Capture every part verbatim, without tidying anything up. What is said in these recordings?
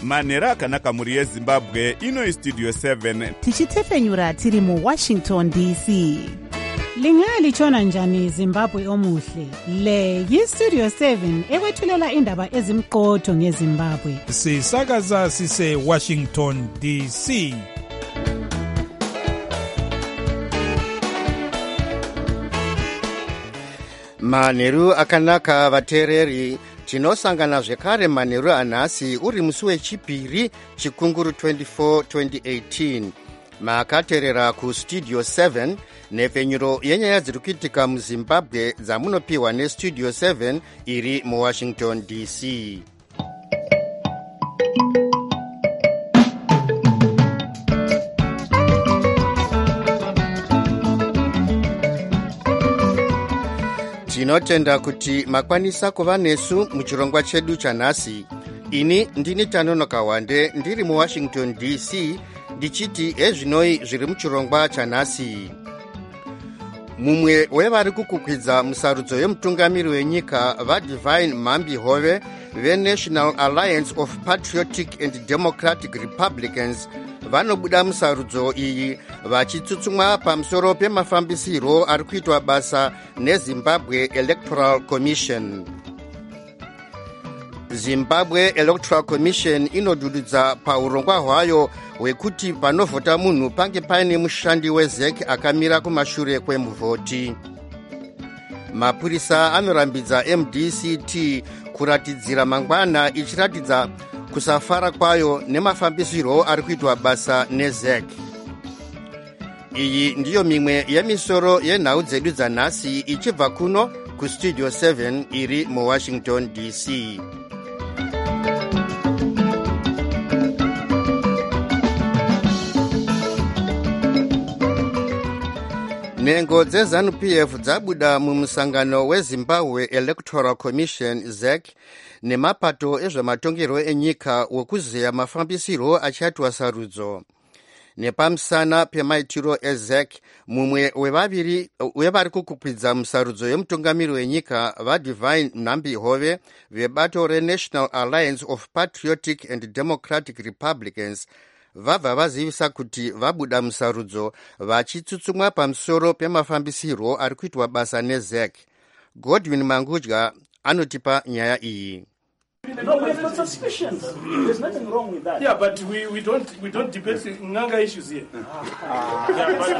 manheru akanaka mhuri yezimbabwe. Ino Studio seven tichitefenyura tiri muWashington D C. Lingalitshona njani Zimbabwe omuhle? Le yiStudio seven ekwethulela indaba ezimqotho ngeZimbabwe. Sisakaza sise Washington D C. Manheru akanaka vateereri, tinosangana zvekare manheru anhasi uri musi wechipiri chikunguru twenty-four twenty eighteen. Makateerera kuStudio seven, nhefenyuro yenyaya dziri kuitika muZimbabwe dzamunopiwa neStudio seven iri muWashington D C. Tinotenda kuti makwanisa kuva nesu muchirongwa chedu chanhasi. Ini ndini Tanonoka Wande ndiri muWashington D C ndichiti ezvinoi zviri muchirongwa chanhasi. Mumwe wevari kukukwidza musarudzo yemutungamiri wenyika vaDivine Mambi Hove veNational Alliance of Patriotic and Democratic Republicans vanobuda musarudzo iyi vachitsutsumwa pamusoro pemafambisiro ari kuitwa basa neZimbabwe Electoral Commission. Zimbabwe Electoral Commission inodududza paurongwa hwayo hwekuti panovhota munhu pange paine mushandi weZ E C akamira kumashure kwemuvhoti. Mapurisa anorambidza M D C T kuratidzira mangwana ichiratidza kusafara kwayo nemafambisiro ari kuitwa basa neZ E C. Iyi ndiyo mimwe yemisoro yenhau dzedu dzanhasi ichibva kuno kuStudio seven iri muWashington D C. Nhengo dzeZANU P F dzabuda mumusangano weZimbabwe Electoral Commission Z E C nemapato ezvematongero enyika wekuzeya mafambisiro achaitwa sarudzo. Nepamusana pemaitiro eZ E C, mumwe wevaviri wevari kukukwidza musarudzo yemutungamiri wenyika vaDivine Mambi Hove vebato reNational Alliance of Patriotic and Democratic Republicans vabva vazivisa kuti vabuda musarudzo vachitsutsumwa pamusoro pemafambisiro ari kuitwa basa neZ E C. Godwin Mangudya anotipa nyaya iyi. No, we have got suspicions. There's nothing wrong with that. Yeah, but we, we don't we don't debate Nganga issues here. Ah. Yeah, but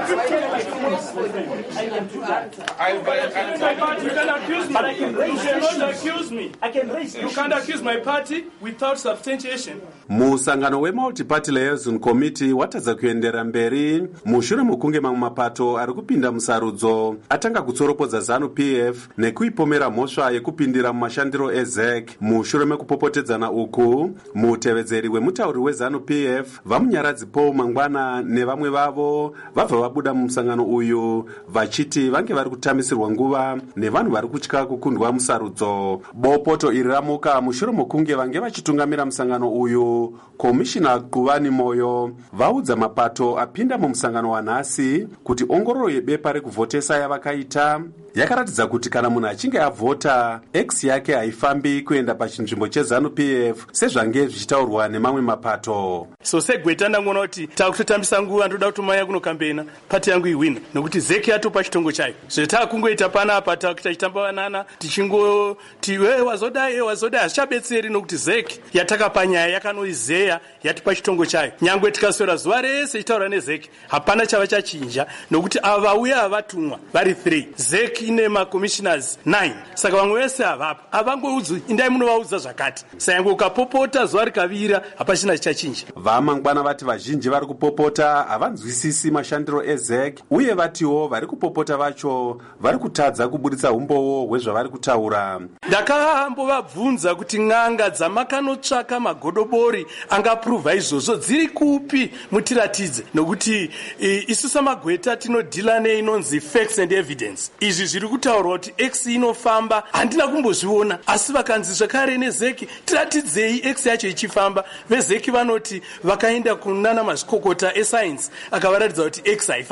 I can do that. I, I, I, you can accuse me. But I can raise you cannot accuse me. I can raise you can't accuse my party without substantiation. Musangano weMulti-Party Liaison Committee watadza kuendera mberi mushure mokunge mamwe mapato ari kupinda musarudzo atanga kutsoropodza ZANU P F nekuipomera mhosva yekupindira mumashandiro eZ E C. Mushure mekupopotedzana uku, mutevedzeri wemutauri weZANU P F vamunyaradzi Paul Mangwana nevamwe vavo vabva vabuda mumusangano uyu vachiti vange vari kutamisirwa nguva nevanhu vari kutya kukundwa musarudzo. Bopoto iri ramuka mushure mokunge vange vachitungamira musangano uyu. Komishina Quvani Moyo vaudza mapato apinda mumusangano wanhasi kuti ongororo yebepa rekuvhotesa yavakaita yakaratidza kuti kana munhu achinge avhota X yake haifambi kuenda pachinzvimbo cheZANU P F sezvange zvichitaurwa nemamwe mapato. So segweta ndangona kuti takutotambisa nguva ndoda kuti maya kunokambena pati yangu iwina nokuti Z E C yatopa chitongo chayo. Zveta kungoita pana apa takuita chitamba vanana tichingoti we wazodai e wazodai azichabetseri nokuti Z E C yatakapa nyaya yakanoizeya yatipa chitongo chayo. Nyangwe tikaswera zuva rese ichitaura neZ E C hapana chava chachinja nokuti ava vauya havatumwa vari three. Z E C ine macommissioners nine. Saka vamwe vese havapo havangoudzwi indai munovaudza zvakati. Sayango ukapopota zuva rikavira hapachina chichachinja. Vamangwana vati vazhinji vari kupopota havanzwisisi mashandiro eZ E C uye vatiwo vari kupopota vacho vari kutadza kuburitsa umbowo hwezvavari kutaura. Ndakambovabvunza kuti n'anga dzamakanotsvaka magodobori angapuruvha izvozvo dziri kupi mutiratidze nokuti isu samagweta tinodhila neinonzi facts and evidence. Izvi zviri kutaurwa kuti X inofamba handina kumbozviona asi vakanzi zvakare neZ E C tiratidzei X yacho ichifamba. VeZ E C vanoti vakaenda kunana mazvikokota esayensi akavaratidza kuti X haifambi.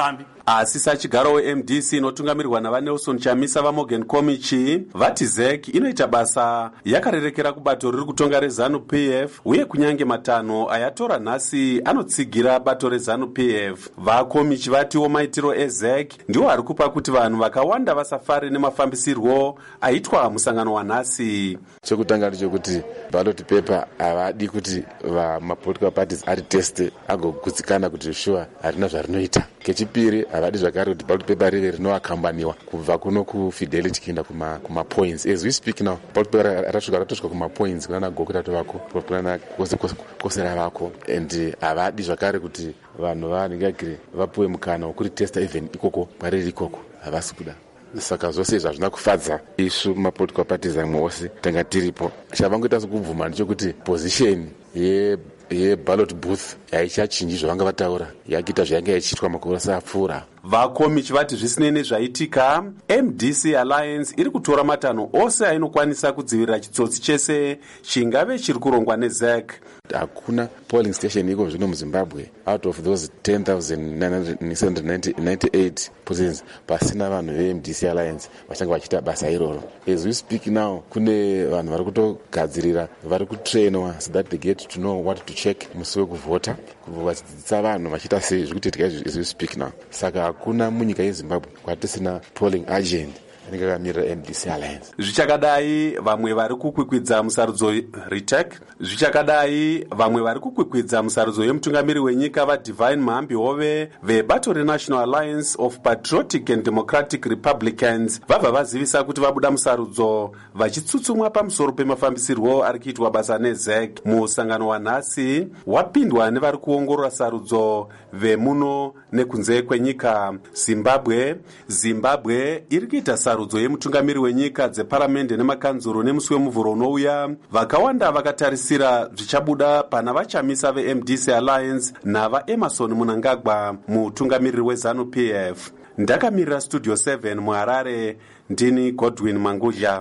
asi sachigaro we-M D C inotungamirirwa navanelson chamisa vaMorgan Komichi vati Z E C inoita basa yakarerekera kubato riri kutonga rezanu P F uye kunyange matanho ayatora nhasi anotsigira bato rezanu P F. VaKomichi vatiwo maitiro eZ E C ndiwo ari kupa kuti vanhu vakawanda vasafari nemafambisirwo aitwa musangano wanhasi. Chekutanga ndechekuti ballot paper havadi kuti vamapolitical parties ariteste agogutsikana kuti shuwa harina zvarinoita. Kechipiri havadi zvakare kuti ballot paper rive rinoakambaniwa kubva kuno kufidelity kuenda kuma, kuma points. As we speak now, ballot paper ratasvika ratosvika kuma points kunana gokutatu vako kunana kosera vako, and havadi zvakare kuti vanhu vanengagire vapuwe mukana wokuritesta even ikoko pariri ikoko havasi kuda. Saka zvose izvi hazvina kufadza isu mapolitical parties amwe ose tanga tiripo. Chavangoita sekubvuma ndechekuti position ye yeballot booth haichachinji zvavanga vataura, yakuita zvayanga ichiitwa makore asapfuura. VaKomichi vati zvisinei nezvaitika, M D C Alliance iri kutora matanho ose ainokwanisa kudzivirira chitsotsi chese chingave chiri kurongwa neZ E C. Hakuna polling station iko zvino muZimbabwe out of those ten thousand nine hundred ninety-eight positions pasina vanhu veM D C Alliance vachanga vachiita basa iroro. As we speak now, kune vanhu vari kutogadzirira, vari kutrainwa so that they get to know what to check musi wekuvhota, vachidzidzisa vanhu vachiita sei zvikuitika as we speak now. Saka hakuna munyika yeZimbabwe kwatisina polling agent anenge akamirira M D C Alliance. Zvichakadai vamwe vari kukwikwidza musarudzo Ritek, zvichakadai vamwe vari kukwikwidza musarudzo yemutungamiri wenyika vaDivine Mahambi Hove vebato reNational Alliance of Patriotic and Democratic Republicans vabva vazivisa kuti vabuda musarudzo vachitsutsumwa pamusoro pemafambisirwo ari kuitwa basa neZ E C. Musangano wanhasi wapindwa nevari kuongorora sarudzo vemuno nekunze kwenyika. Zimbabwe Zimbabwe iri kuita sarudzo yemutungamiri wenyika dzeparamende nemakanzuro nemusi wemuvhuro unouya. Vakawanda vakatarisira zvichabuda pana vachamisa veM D C Alliance navaEmerson Mnangagwa mutungamiriri wezanu P F. Ndakamirira Studio seven muHarare, ndini Godwin Mangudya.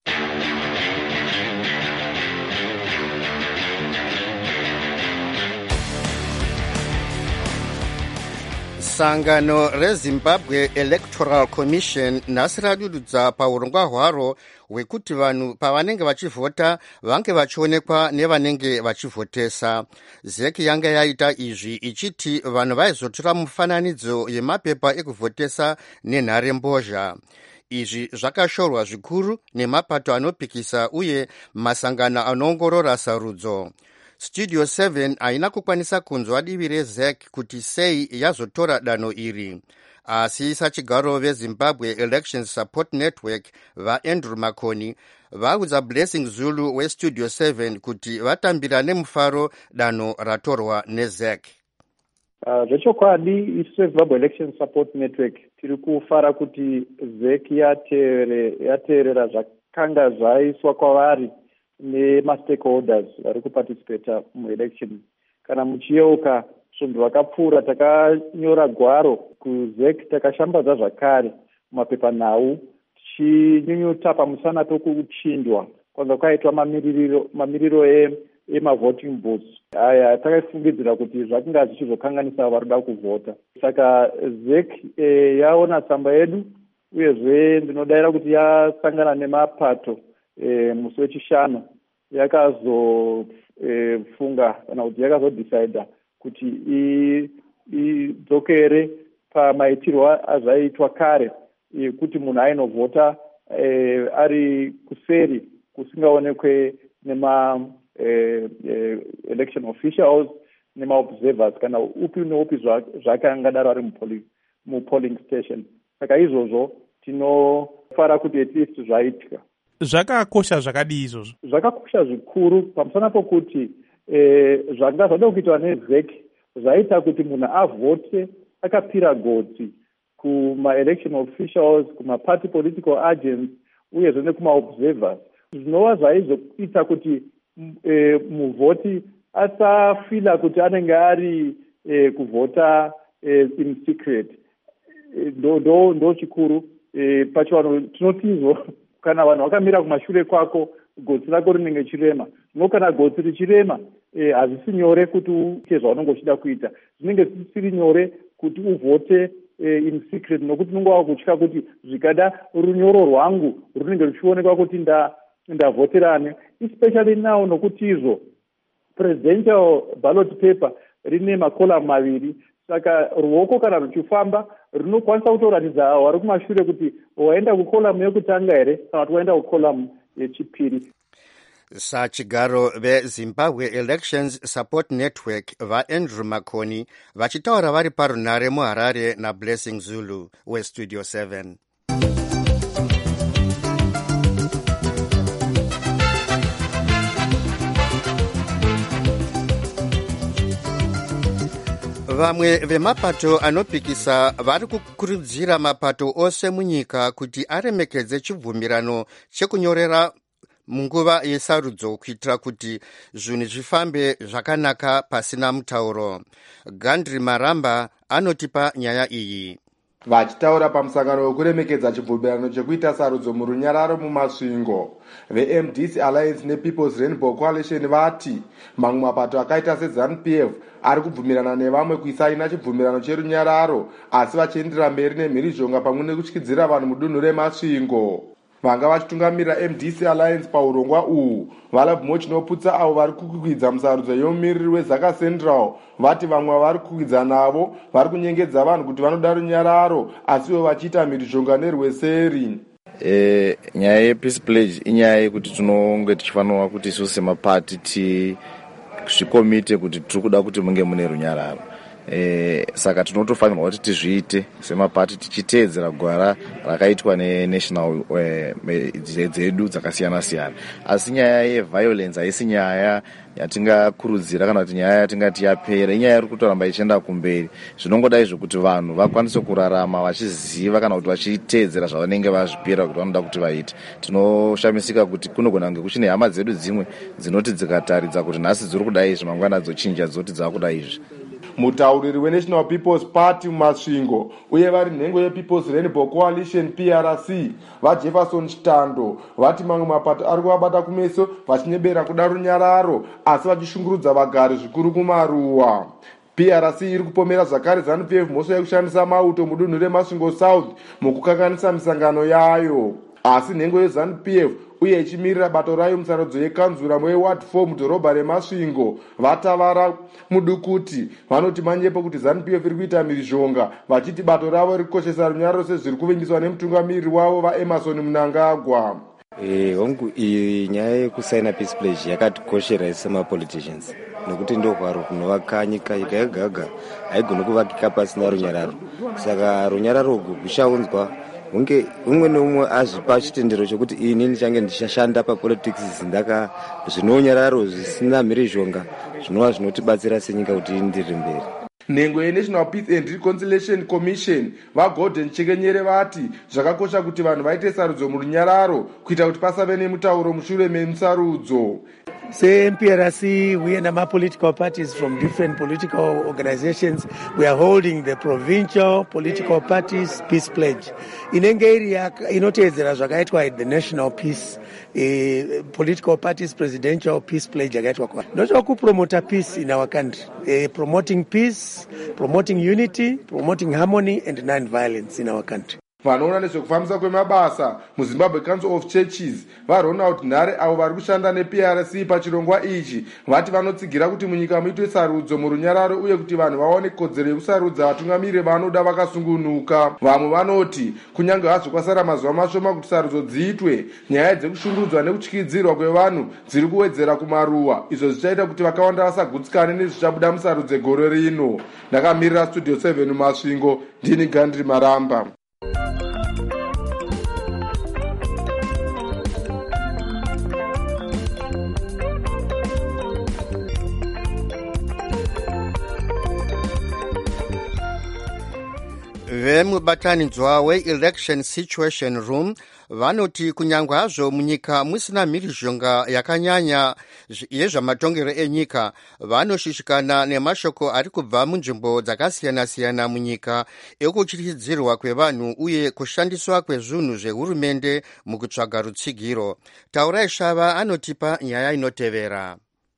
Sangano reZimbabwe Electoral Commission nhasi radududza paurongwa hwaro hwekuti vanhu pavanenge vachivhota vange vachionekwa nevanenge vachivhotesa. Z E C yanga yaita izvi ichiti vanhu vaizotora mufananidzo yemapepa ekuvhotesa nenharembozha. Izvi zvakashorwa zvikuru nemapato anopikisa uye masangano anoongorora sarudzo. Studio seven haina kukwanisa kunzwa divi reZ E C kuti sei yazotora danho iri, asi sachigaro veZimbabwe Election Support Network vaAndrew Makoni vaudza Blessing Zulu weStudio seven kuti vatambira nemufaro danho ratorwa neZ E C. Uh, zvechokwadi isu seZimbabwe Election Support Network tiri kufara kuti Z E C yateerera zvakanga zvaiswa kwavari nemastakeholders vari kuparticipata muelection. Kana muchiyeuka svundu vakapfuura takanyora gwaro kuZ E C, takashambadza zvakare mumapepanhau tichinyunyuta pamusana pekuchindwa kwanga kwaitwa mamiriro mamiriro emavoting booths. Aya takafungidzira kuti zvakinga zvichizokanganisa vari kuda kuvhota. Saka Z E C e, yaona tsamba yedu uyezve ndinodayira kuti yasangana nemapato E, musi wechishanu yakazofunga e, kana kuti yakazodecida kuti idzokere pamaitirwo azvaitwa kare e, kuti munhu ainovhota e, ari kuseri kusingaonekwe nema e, e, election officials nemaobservers kana upi neupi zvake angadaro ari mupolling station. Saka izvozvo tinofara kuti at least zvaitika. Zvakakosha zvakadii izvozvo? Zvakakosha zvikuru pamusana pokuti eh, zvanga zvada kuitwa neZ E C zvaita kuti munhu avhote akapira gotsi kuma-election officials, kuma-party political agents uyezve nekuma-observers. Zvinova zvaizoita kuti eh, muvhoti asafila kuti anenge ari eh, kuvhota eh, in secret. Eh, ndo, ndo, ndo chikuru eh, pachiwano tinotizwa kana vanhu vakamira kumashure kwako gotsi rako rinenge chirema. No kana gotsi richirema eh, hazisi nyore kuti uite zvaunenge uchida kuita. Zvinenge zvisiri nyore kuti uvhote uh, in secret nokuti nongova kutya kuti zvikada runyoro rwangu runenge ruchionekwa kuti ndavhoterane, especially now nokuti izvo presidential ballot paper rine makolamu maviri. Saka ruoko kana ruchifamba runokwanisa kutoratidza wari kumashure kuti waenda kukolamu yekutanga here kana kuti waenda kukolamu yechipiri. Sachigaro veZimbabwe Elections Support Network vaAndrew Makoni vachitaura vari parunare muHarare naBlessing Zulu weStudio seven. Vamwe vemapato anopikisa vari kukurudzira mapato ose munyika kuti aremekedze chibvumirano chekunyorera munguva yesarudzo kuitira kuti zvinhu zvifambe zvakanaka pasina mutauro. Gandri Maramba anotipa nyaya iyi. Vachitaura pamusangano wekuremekedza chibvumirano chekuita sarudzo murunyararo mumasvingo, veM D C Alliance nePeople's Rainbow Coalition vati mamwe mapato akaita seZANU P F ari kubvumirana nevamwe kuisaina chibvumirano cherunyararo, asi vachiendera mberi nemhirizhonga pamwe nekutyidzira vanhu mudunhu remasvingo. Vanga vachitungamirira M D C Alliance paurongwa uhu valabvumo chinoputsa avo vari kukwidza musarudzo yemumiriri weZaka Central vati vamwe vari kukwidza navo vari kunyengedza vanhu kuti vanoda runyararo asiwo vachiita mhirizhonga nerweseri. E, nyaya yepeace pledge inyaya yekuti tinonge tichifanirwa kuti isu semapati tizvikomite kuti tiri kuda kuti munge mune runyararo. E, saka tinotofanirwa kuti tizviite semapati tichiteedzera gwara rakaitwa nenational dzedu dzakasiyana siyana. Asi nyaya yeviolence haisi nyaya yatingakurudzira kana kuti nyaya yatingati yapera, inyaya iri kutoramba ichienda kumberi. Zvinongoda izvo kuti vanhu vakwanise kurarama vachiziva kana kuti vachiteedzera zvavanenge vazvipira kuti vanoda kuti vaite. Tinoshamisika kuti kunogona kunge kuchine hama dzedu dzimwe dzinoti dzikataridza kuti nhasi dziri kuda izvi mangwana dzochinja dzoti dzakuda izvi. Mutauriri weNational People's Party mumasvingo uye vari nhengo yePeople's Rainbow Coalition P R C vaJefferson Chitando vati mamwe mapato ari kuvabata kumeso vachinyebera kuda runyararo asi vachishungurudza vagari zvikuru kumaruwa. P R C iri kupomera zvakare ZANU P F mhosva yekushandisa mauto mudunhu remasvingo South mukukanganisa misangano yayo, asi nhengo yeZANU P F uye ichimirira bato rayo musarudzo yekanzura weward four mudhorobha remasvingo vatavara mudukuti vanoti manyepo kuti ZANU P F iri kuita mhirizhonga vachiti bato ravo riri kukoshesa runyararo sezviri kuvimbiswa nemutungamiriri wavo vaEmerson Mnangagwa. Eh, hongu iyi nyaya yekusaina peace pledge yakatikoshera semapoliticians nokuti ndo hwaro kunova nyika nyika yega haigoni kuvakika pasina runyararo. Saka runyararo urwu kuchaunzwa hunge umwe neumwe azvipa chitendero chokuti ini ndichange ndichashanda papolitics ndaka zvinonyararo zvisina mhirizhonga zvinova zvinotibatsira senyika kuti ndiri mberi. Nhengo yeNational Peace and Reconciliation Commission vaGordon Chekenyere vati zvakakosha kuti vanhu vaite sarudzo murunyararo kuita kuti pasave nemutauro mushure memusarudzo. Same P R C, we and our political parties from different political organizations, we are holding the provincial political parties peace pledge. Inenge iri inoteedzera zvakaitwa the national peace uh, political parties presidential peace pledge yakaitwa kwa. Ndochokupromota peace in our country, uh, promoting peace, promoting unity, promoting harmony and non-violence in our country. Vanoona nezvekufambisa kwemabasa muZimbabwe Council of Churches vaRonald Nhare avo vari kushanda neP R C pachirongwa ichi vati vanotsigira kuti munyika muitwe sarudzo murunyararo uye kuti vanhu vaone kodzero yekusarudza vatungamiriri vanoda vakasungunuka. Vamwe vanoti kunyange hazvo kwasara mazuva mashoma kuti sarudzo dziitwe, nyaya dzekushungurudzwa nekutyidzirwa kwevanhu dziri kuwedzera kumaruwa, izvo zvichaita kuti vakawanda vasagutsikane nezvichabuda musarudzo gore rino. Ndakamirira Studio seven mumasvingo, ndini Gandri Maramba. Vemubatanidzwa weElection Situation Room vanoti kunyange hazvo munyika musina mhirizhonga yakanyanya yezvamatongero enyika, vanoshishikana nemashoko ari kubva munzvimbo dzakasiyana-siyana munyika ekutyidzirwa kwevanhu uye kushandiswa kwezvinhu zvehurumende mukutsvaga rutsigiro. Taurai Shava anotipa nyaya inotevera.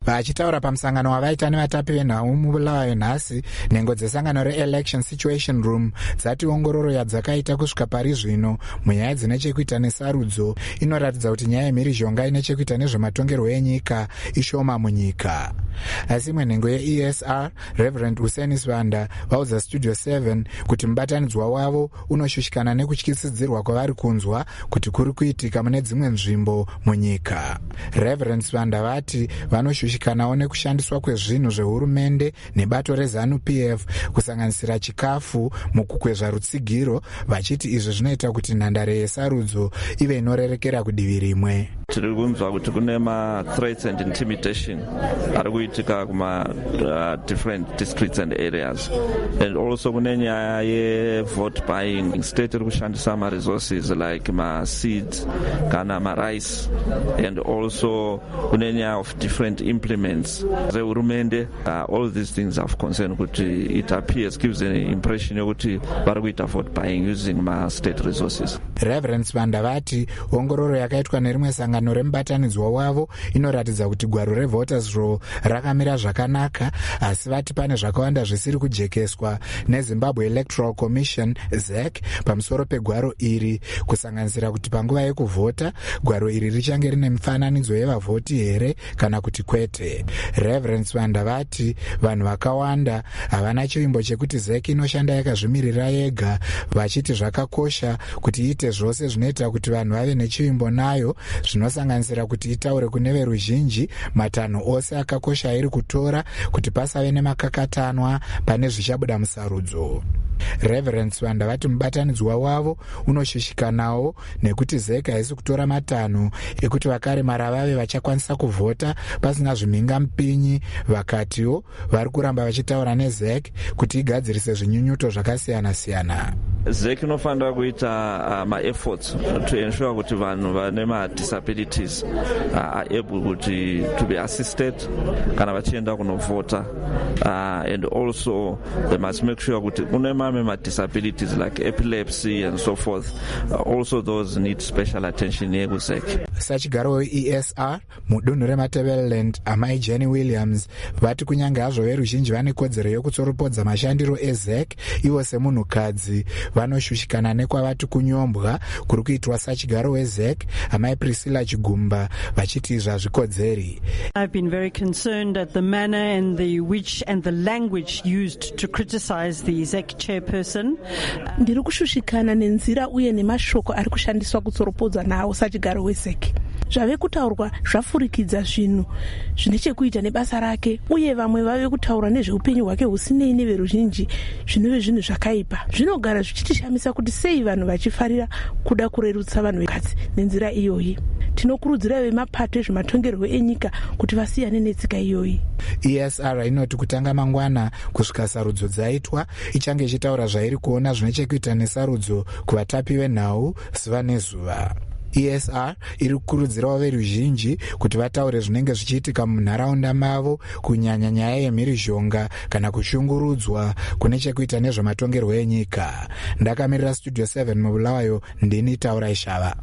Vachitaura pamusangano wavaita nevatapi venhau mubulawayo nhasi, nhengo dzesangano re-election situation room dzati ongororo yadzakaita kusvika pari zvino munyaya dzine chekuita nesarudzo inoratidza kuti nyaya yemhirizhonga ine chekuita nezvematongerwo enyika ishoma munyika. Asi imwe nhengo ye-E S R Reverend Hussein Swanda vaudza Studio seven kuti mubatanidzwa wavo unoshushikana nekutyisidzirwa kwavari kunzwa kuti kuri kuitika mune dzimwe nzvimbo munyika. Reverend Swanda vati vanoshushikanawo nekushandiswa kwezvinhu zvehurumende nebato rezanu P F kusanganisira chikafu mukukwezva rutsigiro, vachiti izvi zvinoita kuti nhandare yesarudzo ive inorerekera kudivi rimwe. Tiri kunzwa kuti kune ma-threats and intimidation ari kuitika kuma uh, different districts and areas, and also kune nyaya ye-vote buying. State iri kushandisa ma-resources like ma-seeds kana ma-rice, and also kune nyaya of different implements zehurumende. Uh, all these things have concern kuti it appears, gives an impression yokuti vari kuita vote buying using ma-state resources. Reverend Swanda vati ongororo yakaitwa nerimwe sangano remubatanidzwa wavo inoratidza kuti gwaro revoters roll rakamira zvakanaka, asi vati pane zvakawanda zvisiri kujekeswa neZimbabwe Electoral Commission Z E C pamusoro pegwaro iri, kusanganisira kuti panguva yekuvhota gwaro iri richange rine mifananidzo yevavhoti here kana kuti kwete. Reverend Swanda vati vanhu vakawanda havana chivimbo chekuti Z E C inoshanda yakazvimirira yega, vachiti zvakakosha kuti iite zvose zvinoita kuti vanhu vave nechivimbo nayo, zvinosanganisira kuti itaure kune veruzhinji matanho ose akakosha iri kutora kuti pasave nemakakatanwa pane zvichabuda musarudzo. Reverend Swanda vati mubatanidzwa wavo unoshushikanawo nekuti Z E C haisi kutora matanho ekuti vakaremara vave vachakwanisa kuvhota pasina zvimhingamupinyi. Vakatiwo vari kuramba vachitaura neZ E C kuti igadzirise zvinyunyuto zvakasiyana-siyana. Z E C inofanira kuita uh, ma-efforts to ensure kuti vanhu vane ma-disabilities uh, are able kuti to be assisted kana vachienda kunovhota, uh, and also they must make sure kuti kune mamwe ma-disabilities like epilepsy and so forth, uh, also those need special attention yeku-Z E C. Sachigaro we-E S R mudunhu reMatebeleland amai Jenny Williams vati kunyange hazvo veruzhinji vane kodzero yokutsoropodza mashandiro eZ E C, ivo semunhukadzi vanoshushikana nekwavati kunyombwa kuri kuitwa sachigaro weZ E C amai Priscilla Chigumba vachiti izvi hazvikodzeri. I've been very concerned at the manner and the which and the language used to criticize the Z E C chairperson. Ndiri kushushikana nenzira uye nemashoko ari kushandiswa kutsoropodza nawo sachigaro weZ E C. Zvave kutaurwa zvafurikidza zvinhu zvine chekuita nebasa rake, uye vamwe vave kutaura nezveupenyu hwake husinei neveruzhinji zvinove zvinhu zvakaipa. Zvinogara zvichitishamisa kuti sei vanhu vachifarira kuda kurerutsa vanhu vekadzi nenzira iyoyi. Tinokurudzira vemapato ezvematongerwo enyika kuti vasiyane netsika iyoyi. E S R inoti kutanga mangwana kusvika sarudzo dzaitwa ichange ichitaura zvairi kuona zvine chekuita nesarudzo kuvatapi venhau zuva nezuva. E S R iri kukurudzirawo veruzhinji kuti vataure zvinenge zvichiitika munharaunda mavo, kunyanya nyaya yemhirizhonga kana kushungurudzwa kune chekuita nezvematongerwo enyika. Ndakamirira Studio seven mubulawayo, ndini Taura Ishava.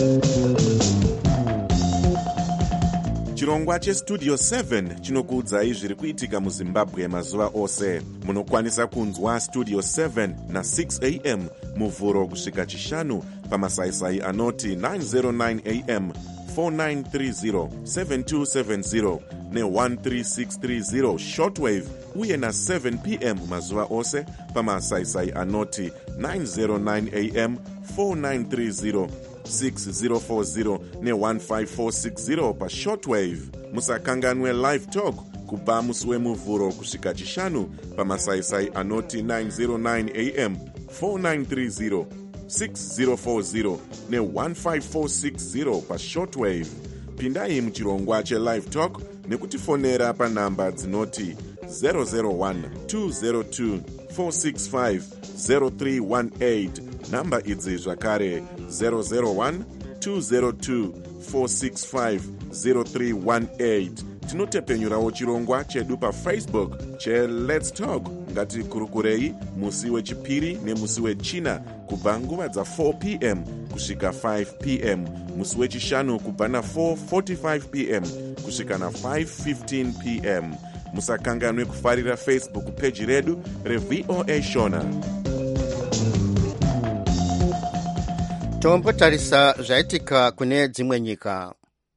Chirongwa cheStudio seven chinokuudzai zviri kuitika muZimbabwe mazuva ose. Munokwanisa kunzwa Studio seven na six a m muvhuro kusvika chishanu pamasaisai anoti nine oh nine a m, four nine three zero, seven two seven zero ne one three six three zero shortwave, uye na seven p m mazuva ose pamasaisai anoti nine oh nine a m, four nine three zero, six zero four zero ne one five four six zero pa shortwave. Musakanganwe live talk kubva musi wemuvhuro kusvika chishanu pamasaisai anoti nine oh nine a m, four nine three zero, six zero four zero ne one five four six zero pa shortwave. Pindai muchirongwa chelive talk nekutifonera panhamba dzinoti zero zero one, two zero two, four six five, zero three one eight. Namba idzi zvakare zero zero one, two zero two, four six five, zero three one eight. Tinotepenyurawo chirongwa chedu paFacebook che Let's Talk. Ngatikurukurei musi wechipiri nemusi wechina kubva nguva dza four p m kusvika five p m musi wechishanu kubva na-four forty-five p m kusvika na-five fifteen p m musakanganwe kufarira Facebook peji redu reV O A Shona. tombotarisa zvaitika kune dzimwe nyika.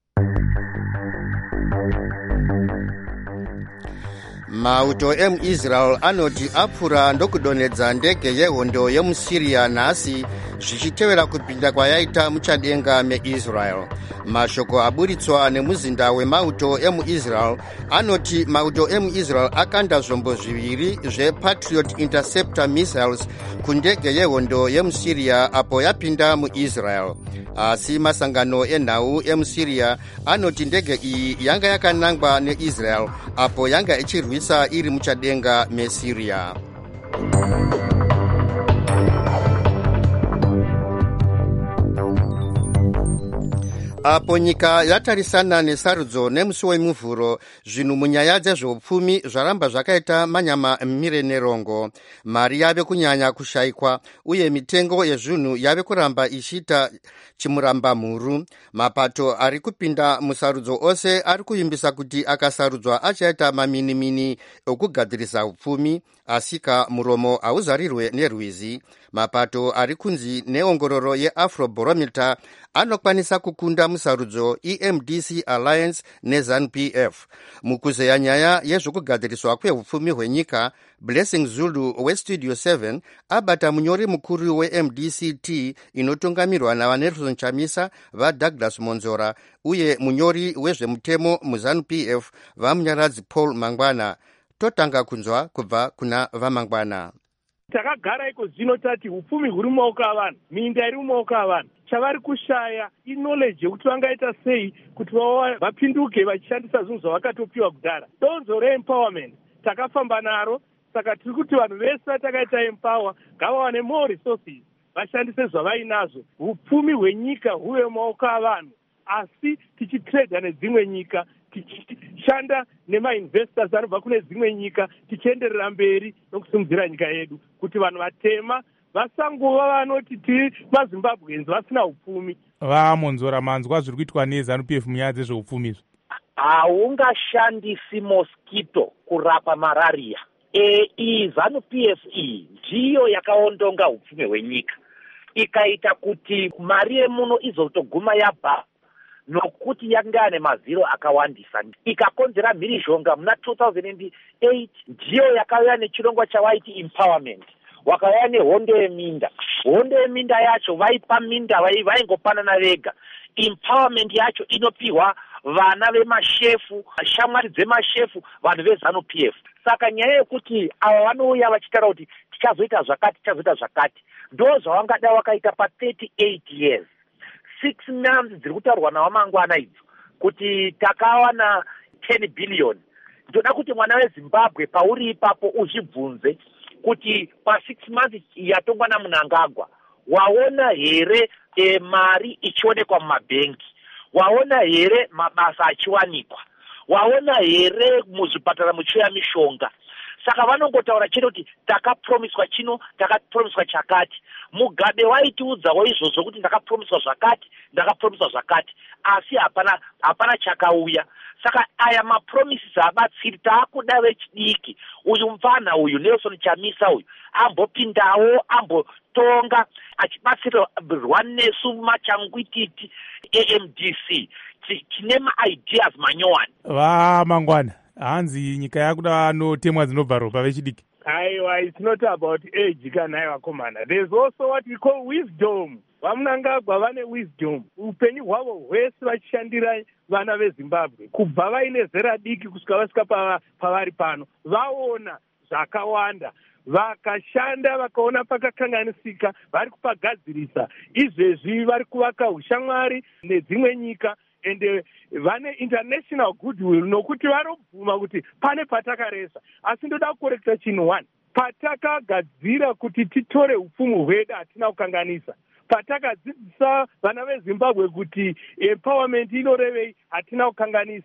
Mauto emuIsrael anoti apfura ndokudonhedza ndege yehondo yemuSyria nhasi zvichitevera kupinda kwayaita muchadenga meIsrael. Mashoko aburitswa nemuzinda wemauto emuIsrael anoti mauto emuIsrael akanda zvombo zviviri zvePatriot Interceptor missiles kundege yehondo yemuSyria apo yapinda muIsrael. Asi masangano enhau emuSyria anoti ndege iyi yanga yakanangwa neIsrael apo yanga ichirwisa iri muchadenga meSyria. Apo nyika yatarisana nesarudzo nemusi wemuvhuro, zvinhu munyaya dzezveupfumi zvaramba zvakaita manyama mire nerongo. Mari yave kunyanya kushayikwa uye mitengo yezvinhu yave kuramba ichiita chimuramba mhuru. Mapato ari kupinda musarudzo ose ari kuimbisa kuti akasarudzwa achaita maminimini okugadzirisa upfumi, asika muromo hauzarirwe nerwizi. Mapato ari kunzi neongororo yeAfrobarometer anokwanisa kukunda musarudzo E M D C Alliance neZANU P F. Mukuzeya nyaya yezvokugadziriswa kweupfumi hwenyika, Blessing Zulu weStudio seven abata munyori mukuru weM D C T inotungamirwa navaNelson Chamisa vaDouglas Monzora uye munyori wezvemutemo muZANU P F vamunyaradzi Paul Mangwana. Totanga kunzwa kubva kuna vamangwana. Takagara iko zvino tati upfumi huri mumaoko avanhu, minda iri mumaoko avanhu. Chavari kushaya iknowledge yekuti vangaita sei kuti vapinduke vachishandisa zvinhu zvavakatopiwa kudhara. Donzo reempowerment takafamba naro, saka tiri kuti vanhu vese vatakaita empower ngavawane more resources, vashandise zvavainazvo. Upfumi hwenyika huve mumaoko avanhu, asi tichitreda nedzimwe nyika, tichishanda nemainvestors anobva kune dzimwe nyika, tichienderera mberi nokusimudzira nyika yedu, kuti vanhu vatema vasangova vanoti tiri maZimbabwenzi vasina upfumi. Vamonzora, manzwa zviri kuitwa neZANU P F munyaya dzezveupfumizvo. Haungashandisi mosquito kurapa malaria. E, iyi ZANU P F iyi ndiyo yakaondonga upfumi hwenyika, ikaita kuti mari yemuno izotoguma yabva nokuti yanga ane maziro akawandisa, ikakonzera mhirizhonga muna two thousand eight. Ndiyo yakauya nechirongwa chawaiti empowerment, wakauya nehondo yeminda. Hondo yeminda yacho vaipa minda vaingopanana vega. Empowerment yacho inopiwa vana vemashefu, shamwari dzemashefu, vanhu veZANU P F. Saka nyaya yekuti ava vanouya vachitaura kuti tichazoita zvakati tichazoita zvakati, ndo zvavangada wakaita pa thirty-eight years. Six months dziri kutaurwa navamangwana idzo kuti takawana ten billion. Ndoda kuti mwana weZimbabwe pauri ipapo uzvibvunze kuti pa six months yatongwa naMnangagwa waona here e, mari ichionekwa mumabhengi, waona here mabasa achiwanikwa, waona here muzvipatara muchiuya mishonga. Saka vanongotaura chete kuti takapromiswa chino, takapromiswa chakati. Mugabe waitiudzawo izvozvo kuti ndakapromiswa zvakati, ndakapromiswa zvakati, asi hapana hapana chakauya. Saka aya mapromises habatsiri. Taakuda vechidiki, uyu mfana uyu Nelson Chamisa uyu ambopindawo ambotonga achibatsirwa nesu machangwititi A M D C tine maideas manyowani. Vamangwana, hanzi nyika yakuda anotemwa dzinobva ropa vechidiki. Aiwa, it's not about age kana aiwa komana. There's also what we call wisdom. Vamunangagwa vane wisdom. Upenyu hwavo hwese vachishandira vana veZimbabwe, kubva vaine zera diki kusvika vasvika pavari pano, vaona zvakawanda, vakashanda vakaona pakakanganisika, vari kupagadzirisa. Izvezvi vari kuvaka ushamwari nedzimwe nyika, ende vane international goodwill, nokuti varobvuma kuti pane patakaresa. Asi ndoda kukorekta chinhu one, patakagadzira kuti titore upfumi hwedu hatina kukanganisa. Patakadzidzisa vana veZimbabwe kuti empowerment inorevei hatina kukanganisa.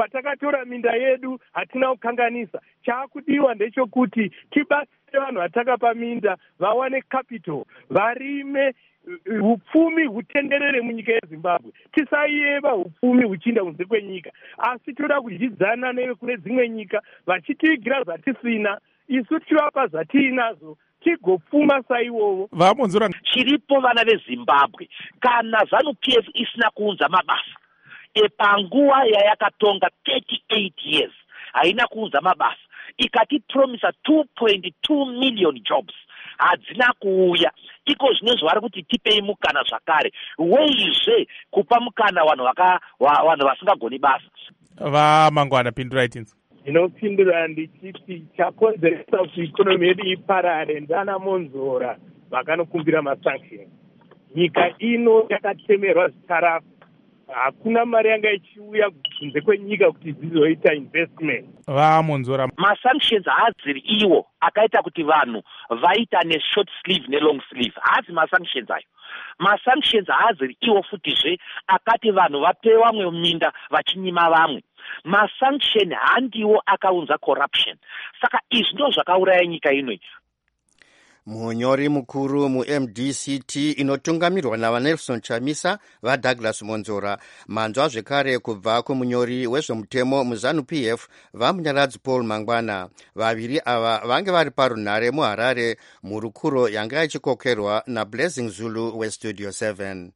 patakatora minda yedu hatina kukanganisa. Chaakudiwa ndechekuti tibatsire vanhu vatakapa minda vawane capital, varime upfumi hutenderere munyika yeZimbabwe. Tisaieva upfumi huchiinda kunze kwenyika, asi toda kudyidzana nevekune dzimwe nyika vachitiigira zvatisina, isu tivapa zvatiinazo tigopfuma saivovo. Vamonzora chiripo vana veZimbabwe kana ZANU P F isina kuunza mabasa epanguva yayakatonga thirty-eight years haina kuunza mabasa ikatipromisa two point two million jobs hadzina kuuya. Iko zvinezvo vari kuti tipei mukana zvakare, weizve kupa mukana vanhu vaka vanhu vasingagoni basa. Vamangwana pindurai tinzo. Ndinopindura ndichiti chakonzeresa kuti ikonomi yedu iparare ndana Monzora vakanokumbira masanction. Nyika ino yakatemerwa zitarafu, hakuna mari yanga ichiuya kunze kwenyika kuti dzizoita investment. Vamonzora masanctions haadziri iwo akaita kuti vanhu vaita neshort sleeve nelong sleeve, haadzi masanctions ayo. Masanctions haadziri iwo futizve akati vanhu vape vamwe minda vachinyima vamwe. Masanction handiwo akaunza corruption. Saka izvi ndo zvakauraya nyika ino. Munyori mukuru mu-M D C T inotungamirwa navaNelson Chamisa vaDouglas Monzora, manzwa zvekare kubva kumunyori wezvemutemo muZANU P F vaMunyaradzi Paul Mangwana. Vaviri ava vange vari parunhare muHarare murukuro yanga ichikokerwa naBlessing Zulu weStudio seven.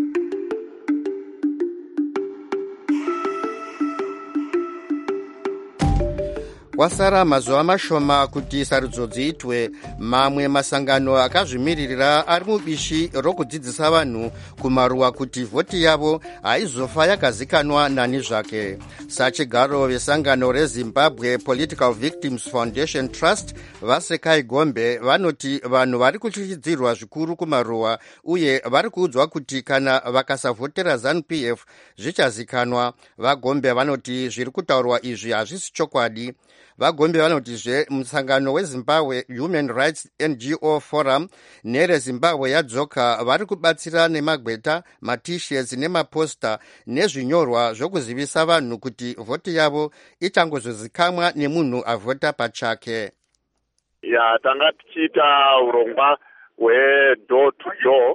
Kwasara mazuva mashoma kuti sarudzo dziitwe. Mamwe masangano akazvimiririra ari mubishi rokudzidzisa vanhu kumaruwa kuti vhoti yavo haizofa yakazikanwa nani zvake. Sachigaro vesangano reZimbabwe Political Victims Foundation Trust Vasekai Gombe vanoti vanhu vari kutyityidzirwa zvikuru kumaruwa uye vari kuudzwa kuti kana vakasavhotera ZANU P F zvichazikanwa. VaGombe vanoti zviri kutaurwa izvi hazvisi chokwadi. VaGombe vanotizve musangano weZimbabwe Human Rights N G O Forum nereZimbabwe yadzoka vari kubatsira nemagweta, matishets nemaposta nezvinyorwa zvokuzivisa vanhu kuti vhoti yavo ichangozozikamwa nemunhu avhota pachake. Ya tanga tichiita urongwa hwedoor to door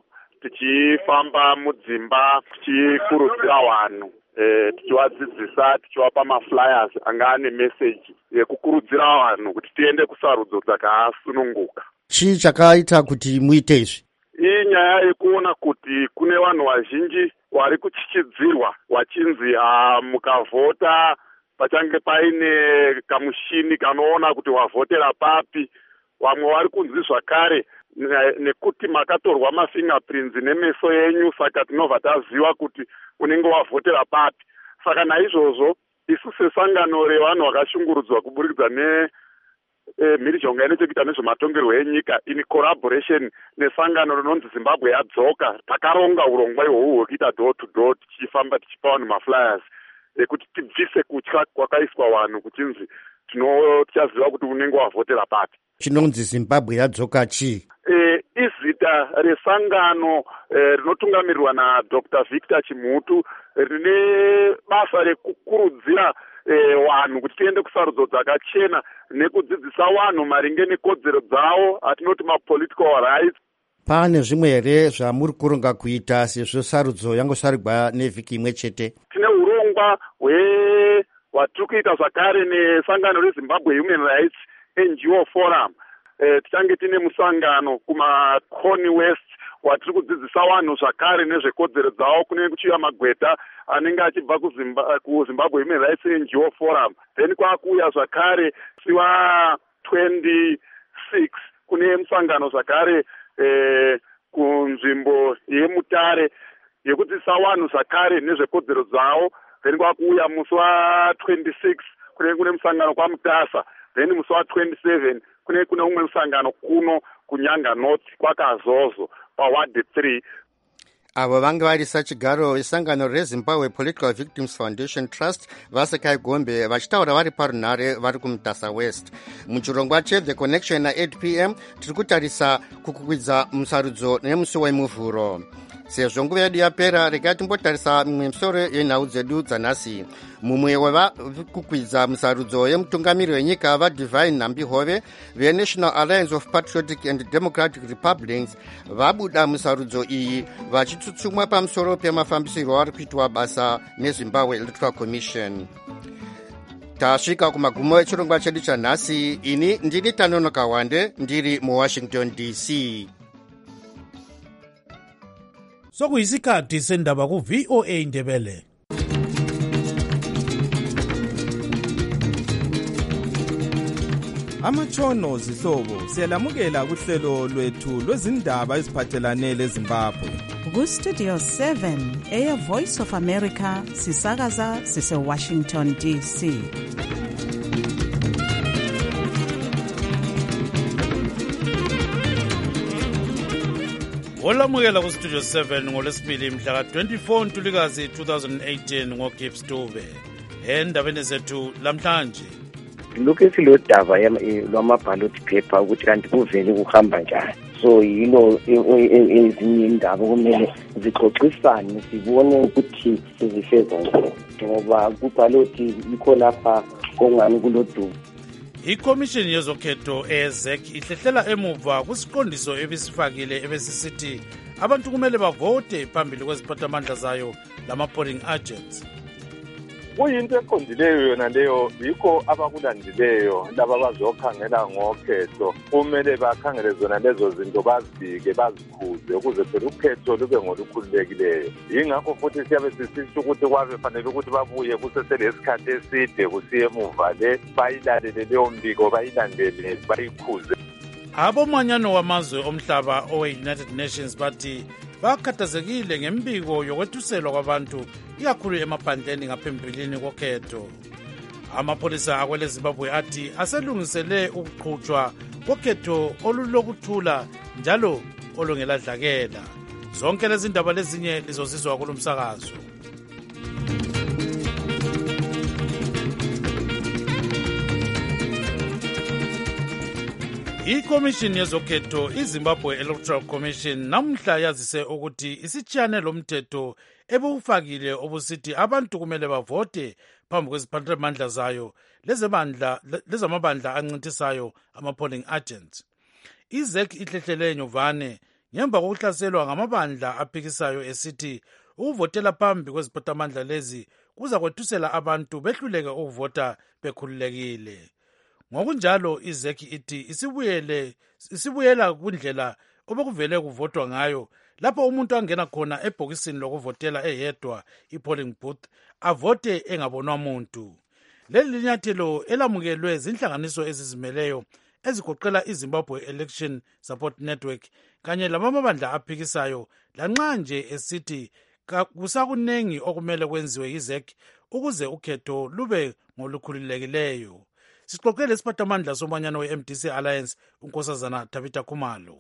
tichifamba mudzimba tichikurudzira vanhu Eh, tichivadzidzisa tichivapa maflyers anga ane message yekukurudzira vanhu kuti tiende kusarudzo dzakasununguka. Chii chakaita kuti muite izvi? Iyi nyaya yekuona kuti kune vanhu vazhinji vari kuchichidzirwa vachinzi mukavhota pachange paine kamushini kanoona kuti wavhotera papi. Vamwe vari kunzwi zvakare nekuti makatorwa mafingerprints nemeso yenyu, saka tinobva taziva kuti unenge wavhotera papi. Saka naizvozvo isu sesangano revanhu vakashungurudzwa kuburikidza ne e, mhirizhonga inochekuita nezvematongerwo enyika in collaboration nesangano rinonzi Zimbabwe yadzoka, takaronga urongwa ihwohwo hwekuita door to door tichifamba tichipa vanhu maflyers ekuti tibvise kutya kwakaiswa vanhu kuchinzi tichaziva kuti unenge wavhotera papi. Chinonzi Zimbabwe yadzoka chii? E, izita resangano e, rinotungamirirwa naDr Victor Chimutu rine basa rekukurudzira e, vanhu kuti tiende kusarudzo dzakachena nekudzidzisa vanhu maringe nekodzero dzavo, atinoti mapolitical rights. Pane zvimwe here zvamuri kuronga kuita sezvo sarudzo yangosarigwa nevhiki imwe chete? Tine urongwa hwe watiri kuita zvakare nesangano reZimbabwe Human Rights N G O Forum. E, tichange tine musangano kumaConi West watiri kudzidzisa vanhu zvakare nezvekodzero dzavo kunenge kuchiuya magweta anenge achibva kuZimbabwe Human Rights N G O Forum. Then kwakuuya zvakare siwa twenty-six kune musangano zvakare e, kunzvimbo yeMutare yekudzidzisa vanhu zvakare nezvekodzero dzavo. Then kwakuuya musi wa twenty-six kune kune musangano kwaMutasa. Then musi wa twenty-seven kune kune umwe musangano kuno kuNyanga North kwakaZozo paWard three. Avo vanga vari sachigaro vesangano reZimbabwe Political Victims Foundation Trust Vasekai Gombe vachitaura vari parunhare vari kuMutasa West. Muchirongwa cheThe Connection na eight p m tiri kutarisa kukukwidza musarudzo nemusi wemuvhuro. Sezvo nguva yedu yapera, regai timbotarisa mimwe misoro yenhau dzedu dzanhasi. mumwe wevakugwidza musarudzo yemutungamiri wenyika vaDivine Nambihove veNational Alliance of Patriotic and Democratic Republics vabuda musarudzo iyi vachitsutsumwa pamusoro pemafambisiro ari kuitwa basa neZimbabwe Electoral Commission. Tasvika kumagumo echirongwa chedu chanhasi. Ini ndini Tanonoka Wande ndiri muWashington D C. Sokuyisikhathi sendaba ku V O A Ndebele. Amatshono zihlobo siyalamukela kuhlelo lwethu lwezindaba eziphathelane leZimbabwe. Ku Studio seven eya Voice of America sisakaza sise Washington D C. Olamukela ku Studio seven ngolesibili mhla ka twenty-four Ntulikazi twenty eighteen ngoGibbs Dube. Endabeni zethu lamhlanje lokesi lo dava lwama-ballot paper ukuthi kanti kuvele kuhamba njani. So yilo ezinye indaba kumele zixoxisane sibone ukuthi sizifeza njani ngoba ku-ballot yikho lapha kongani kulodumo. iKhomishini yezokhetho ezek ihlehlela emuva kusiqondiso ebisifakile ebesisithi abantu kumele bavote phambili kweziphathamandla zayo lama-polling agents. Kuyinto eqondileyo yona leyo, yikho abakulandileyo laba bazokhangela ngokhetho kumele bakhangele zona lezo zinto bazibike bazikhuze ukuze phela ukhetho lube ngolukhululekileyo. Yingakho futhi siyabe sisisho ukuthi kwabe fanele ukuthi babuye kuseselesikhathi eside kusiye emuva le bayilalele leyo mbiko bayilandele bayikhuze. Abomanyano wamazwe omhlaba owe-United Nations bathi bakhathazekile ngembiko yokwethuselwa kwabantu ikakhulu emaphandleni ngaphambilini kokhetho. Amapholisa akwele Zimbabwe athi aselungisele ukuqhutshwa kokhetho olulokuthula njalo olungeladlakela. Zonke lezi ndaba lezinye lizozizwa kulomsakazo. iKhomishini yezokhetho iZimbabwe Electoral Commission namhla yazise ukuthi isitshiyane lomthetho ebufakile obusithi abantu kumele bavote phambi kweziphathamandla zayo lezamandla lezamabandla ancintisayo ama-polling agents. izek ihlehlele nyuvane ngemva kokuhlaselwa ngamabandla aphikisayo esithi ukuvotela phambi kweziphathamandla lezi kuza kwethusela abantu behluleke ukuvota bekhululekile. Ngokunjalo izeki ithi isibuyele isibuyela kundlela obekuvele kuvotwa ngayo lapho umuntu angena khona ebhokisini lokuvotela eyedwa i-polling booth avote engabonwa muntu. Leli linyathelo elamukelwe zinhlanganiso ezizimeleyo ezigoqela iZimbabwe Election Support Network kanye lamabandla aphikisayo lanxa nje esithi kusakunengi okumele kwenziwe izeki ukuze ukhetho lube ngolukhululekileyo. Sixoxele isiphathamandla somanyano we-M D C Alliance uNkosazana Tabitha Khumalo.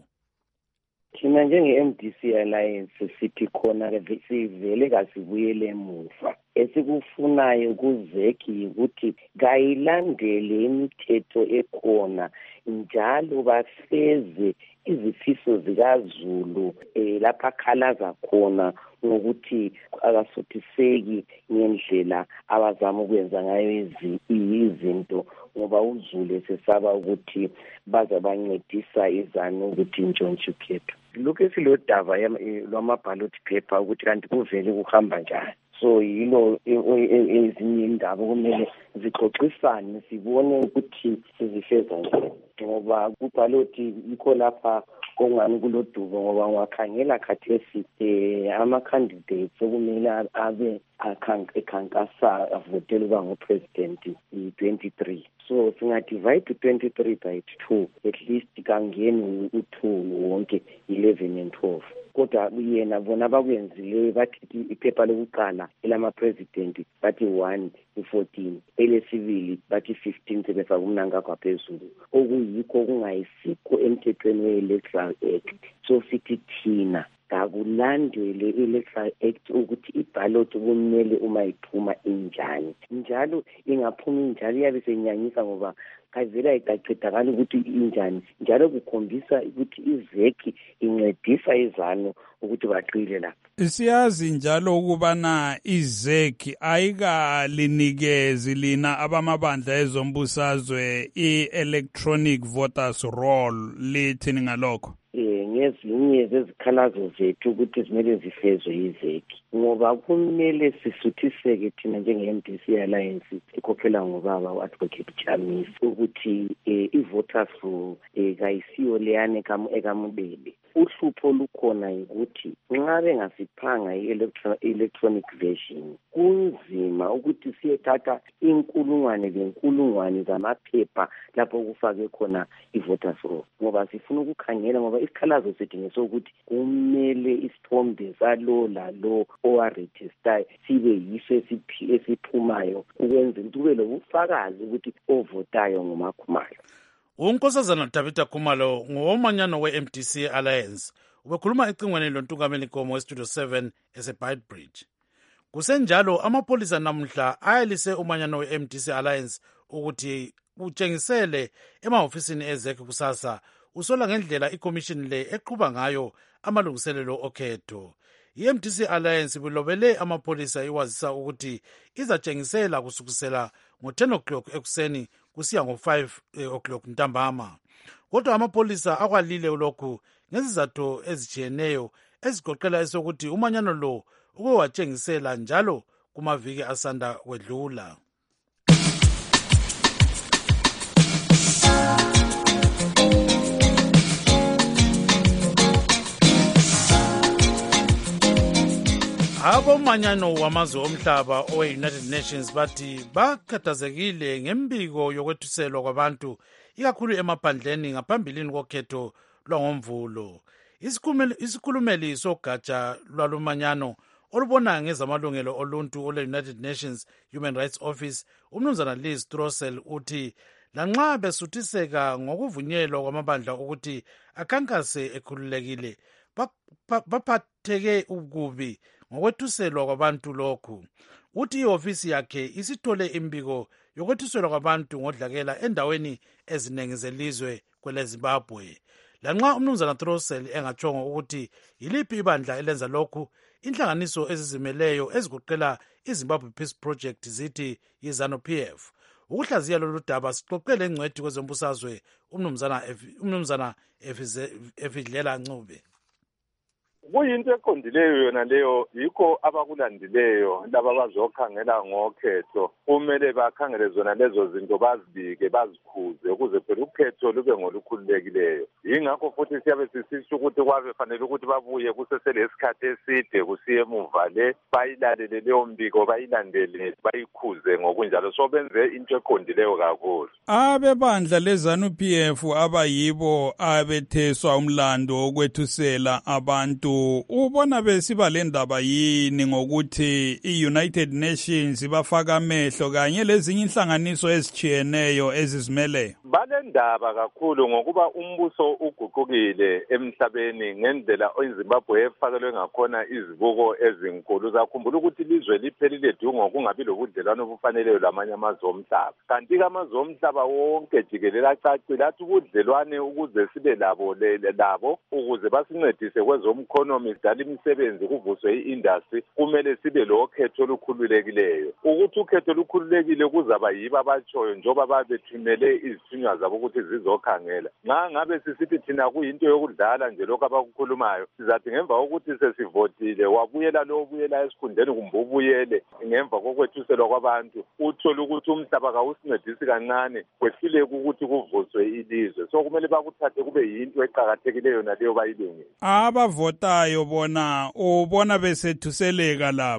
Thina njenge-M D C Alliance sithi khona sivele kasibuyele emuva. Esikufunayo kuzeki ukuthi kayilandele imithetho ekhona njalo bafeze izifiso zikaZulu eh lapha khalaza khona ngokuthi akasuthiseki ngendlela abazama ukwenza ngayo izinto ngoba uZulu sesaba ukuthi baza bancedisa izanu ukuthi intshontshe ukhetho. Lokho esilodava lwama-ballot paper ukuthi kanti kuvele kuhamba njani. So yilo ezinye indaba kumele zixoxisane sibone ukuthi sizifeza njani ngoba ku-ballot yikho lapha kongani kulodumo ngoba ngiwakhangela khathesi eh ama-candidates okumele abe akhankasa avotele ukuba ngupresident i-twenty-three. So singadivide twenty-three by two, at least kangeni u-two wonke eleven and twelve. Kodwa yena bona bakwenzileyo bathi iphepha lokuqala elama-president bathi one i-fourteen, elesibili bathi fifteen sebefaka umnanga kwaphezulu okuyikho kungayisikho emthethweni we-Electoral Act. So sithi thina kakulandele i-Electoral Act ukuthi iballot kumele uma iphuma injani, njalo ingaphuma injalo iyabe senyanyisa ngoba kavela ikaqedakala ukuthi injani, njalo kukhombisa ukuthi izeki incedisa izano ukuthi baqile lapha. Siyazi njalo ukubana izeki ayikalinikezi lina abamabandla ezombusazwe i-electronic voters roll, lithini ngalokho? Eh ngezinye zezikhalazo zethu ukuthi zimele zifezwe izeki, ngoba kumele sisuthiseke thina njenge-M D C Alliance ekhokhela ngobaba u-Advocate Chamisa ukuthi eh, i-voters roll eh, kayisiyo leyane ekamubele. Uhlupho lukhona ukuthi nxa bengasiphanga i-electronic version kunzima ukuthi siyethatha inkulungwane lenkulungwane zamaphepha lapho kufake khona i-voters roll, ngoba sifuna ukukhangela ngoba isikhalazo sethu ngesokuthi kumele isithombe salo lalo owaregister sibe yiso esiphumayo ukwenzela ukuthi kube lobufakazi ukuthi ovotayo ngumakhumayo. unkosazana Tabitha Khumalo ngowomanyano we-M D C Alliance ubekhuluma ecingweni lontungameli Nkomo westudio seven ese-Beitbridge. Kusenjalo amapholisa namhla ayalise umanyano we-M D C Alliance ukuthi utshengisele emahofisini ezekhe kusasa usola ngendlela ikomishini le eqhuba ngayo amalungiselelo okhetho. I-M D C Alliance bilobele amapholisa iwazisa ukuthi izatshengisela kusukusela ngo-ten o'clock ekuseni kusiya ngo-five o'clock ntambama. Kodwa amapholisa akwalile lokhu ngezizathu ezitshiyeneyo ezigoqela esokuthi umanyano lo uke watshengisela njalo kumaviki asanda kwedlula. Abomanyano wamazwe omhlaba owe-United Nations bathi bakhathazekile ngembiko yokwethuselwa kwabantu ikakhulu emaphandleni ngaphambilini kokhetho lwangomvulo. Isikhulumeli sogatsha lwalumanyano olubona ngezamalungelo oluntu ole-United Nations Human Rights Office umnumzana Liz Throssell uthi lanxa besuthiseka ngokuvunyelwa kwamabandla ukuthi akhankase ekhululekile baphatheke ukubi ngokwethuselwa kwabantu lokhu. Uthi ihofisi yakhe isithole imbiko yokwethuselwa kwabantu ngodlakela endaweni eziningi zelizwe kwele Zimbabwe. Lanxa umnumzana Throssell engatshongo ukuthi yiliphi ibandla elenza lokhu, inhlanganiso ezizimeleyo ezigoqela iZimbabwe Peace Project zithi yi-ZANU P F. Ukuhlaziya lolu daba sixoxele engcwethi kwezombusazwe umnumzana umnumzana Efidlela Ncube. Kuyinto eqondileyo yona leyo, yikho abakulandileyo laba bazokhangela ngokhetho kumele bakhangele zona lezo zinto bazibike bazikhuze ukuze phela ukhetho lube ngolukhululekileyo. Yingakho futhi siyabe sisisho ukuthi kwabe fanele ukuthi babuye kuseselesikhathi eside kusiye emuva le bayilalele leyo mbiko bayilandele bayikhuze ngokunjalo, so benze into eqondileyo kakhulu. Abebandla leZANU P F abayibo abetheswa umlando wokwethusela abantu, ubona besiba le ndaba yini ngokuthi i-United Nations bafaka amehlo kanye lezinye inhlanganiso ezitshiyeneyo ezizimeleyo? Bale ndaba kakhulu ngokuba umbuso uguqukile emhlabeni ngendlela iZimbabwe efakelwe ngakhona izibuko ezinkulu. Zakhumbula ukuthi ilizwe liphelile dungo kungabi lobudlelwano obufaneleyo lamanye amazwe omhlaba, kanti-ke amazwe omhlaba wonke jikelele acacile athi ubudlelwane ukuze sibe labo labo ukuze basincedise kwezomkhonomi sidala imisebenzi kuvuswe i-industry kumele sibe lo khetho olukhululekileyo. Ukuthi ukhetho olukhululekile kuzaba yibo abatshoyo njengoba babethumele izithunywa zabo ukuthi zizokhangela. Nxa ngabe sisithi thina kuyinto yokudlala nje lokho abakukhulumayo, sizathi ngemva kokuthi sesivotile wabuyela lo ubuyela esikhundleni kumbe ubuyele ngemva kokwethuselwa kwabantu uthole ukuthi umhlaba kawusincedisi kancane kwehluleke ukuthi kuvuswe ilizwe. So kumele bakuthathe kube yinto eqakathekileyo naleyo bayilungile. Abavotayo bona ubona besethuseleka labo?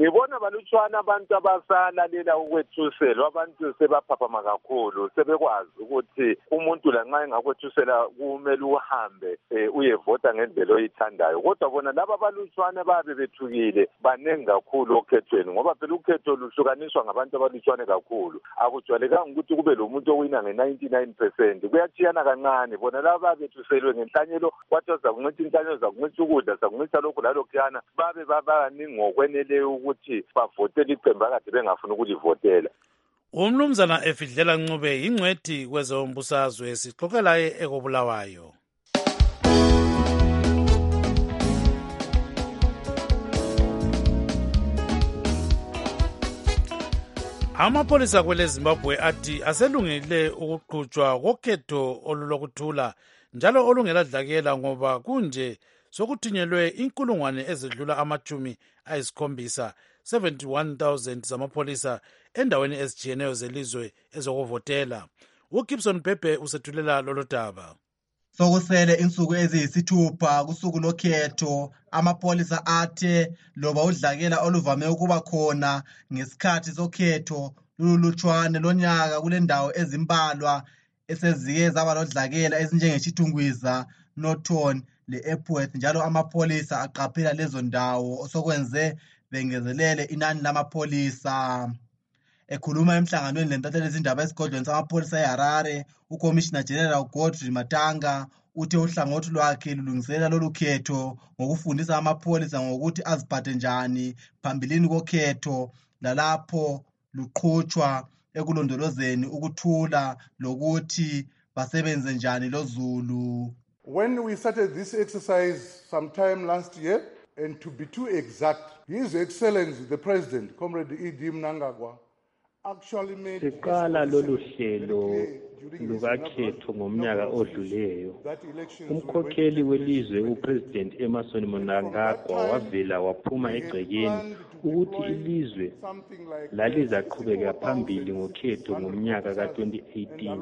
ngibona balutshwana abantu abasalalela ukwethuselwa. Abantu sebaphaphama kakhulu, sebekwazi ukuthi umuntu lanxa engakwethusela kumele uhambe uyevota ngendlela oyithandayo. Kodwa bona laba balutshwana babe bethukile banengi kakhulu okhethweni, ngoba phela ukhetho luhlukaniswa ngabantu abalutshwane kakhulu. Akujwayelekanga ukuthi kube lo muntu owina nge-ninety-nine percent. Kuyachiyana kancane. Bona laba bethuselwe ngenhlanyelo, kwathiwa zakuncitha inhlanyelo, zakuncitha ukudla, zakuncitha lokhu lalokhuyana, babe babaningi ngokweneleyo ukuthi bavotele iqembu akade bengafuni ukulivotela. Umnumzana Efidlela Ncube yingcwethi kwezombusazwe, sixoxe laye ekobulawayo. Amapolisa kwele Zimbabwe athi aselungile ukuqhutshwa kokhetho olulokuthula njalo olungeladlakela ngoba kunje sokuthunyelwe inkulungwane ezidlula amachumi ayisikhombisa seventy-one thousand zamapolisa endaweni ezijiyeneyo zelizwe ezokuvotela. uGibson Bhebhe usethulela lolo daba. Sokusele insuku eziyisithupha kusuku lokhetho, amapolisa athe loba udlakela oluvame ukuba khona ngesikhathi sokhetho lulutshwane lonyaka kule ndawo ezimbalwa esezike zaba lodlakela ezinjengeshithungwiza, Norton le-Epworth, njalo amapolisa aqaphela lezo ndawo osokwenze bengezelele inani lamapolisa. Ekhuluma emhlanganweni lentatheli izindaba esigodlweni samapholisa eHarare, uCommissioner General Godfrey Matanga uthe uhlangothi lwakhe lulungiselela lolu khetho ngokufundisa amapholisa ngokuthi aziphathe njani phambilini kokhetho lalapho luqhutshwa ekulondolozeni ukuthula lokuthi basebenze njani lozulu. When we started this exercise sometime last year, and to be too exact, His Excellency the President, Comrade Idi Mnangagwa, siqala lolu hlelo lukakhetho ngomnyaka odluleyo. Umkhokheli welizwe uPresident Emmerson Mnangagwa wavela waphuma egcekeni ukuthi ilizwe lalizaqhubeka phambili ngokhetho ngomnyaka ka twenty eighteen.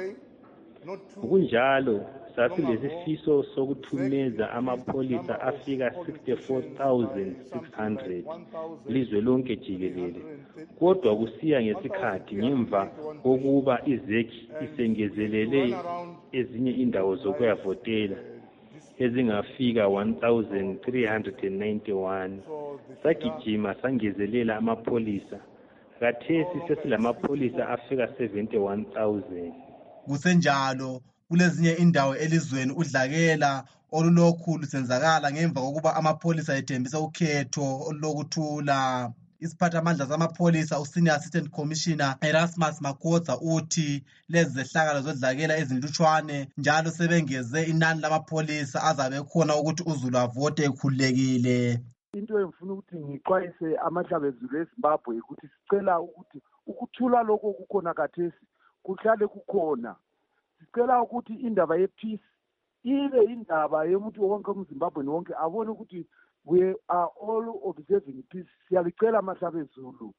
Kunjalo sasilesifiso sokuthumeza amapolisa afika sixty-four thousand six hundred lizwe lonke jikelele. Kodwa kusiya ngesikhathi ngemva kokuba izeki isengezelele ezinye indawo zokuyavotela ezingafika one thousand three hundred ninety-one, sagijima sangezelela amapolisa. Kathesi sesilamapolisa afika seventy-one thousand. Kusenjalo kulezinye indawo elizweni udlakela olulokhu lusenzakala ngemva kokuba amapolisa ethembisa ukhetho olulokuthula. Isiphathamandla zamapolisa uSenior Assistant Commissioner Erasmus Makhoza uthi lezi zehlakalo zodlakela ezinlutshwane njalo sebengeze inani lamapolisa azabe khona ukuthi uzulu avote ekhululekile. Into engifuna ukuthi ngixwayise amahlabezulu eZimbabwe ukuthi sicela ukuthi ukuthula lokho kukhona kathesi kuhlale kukhona. Sicela ukuthi indaba ye-peace ibe indaba yomuntu wonke umZimbabwe wonke abone ukuthi we are all observing peace. Siyalicela amahlabezulu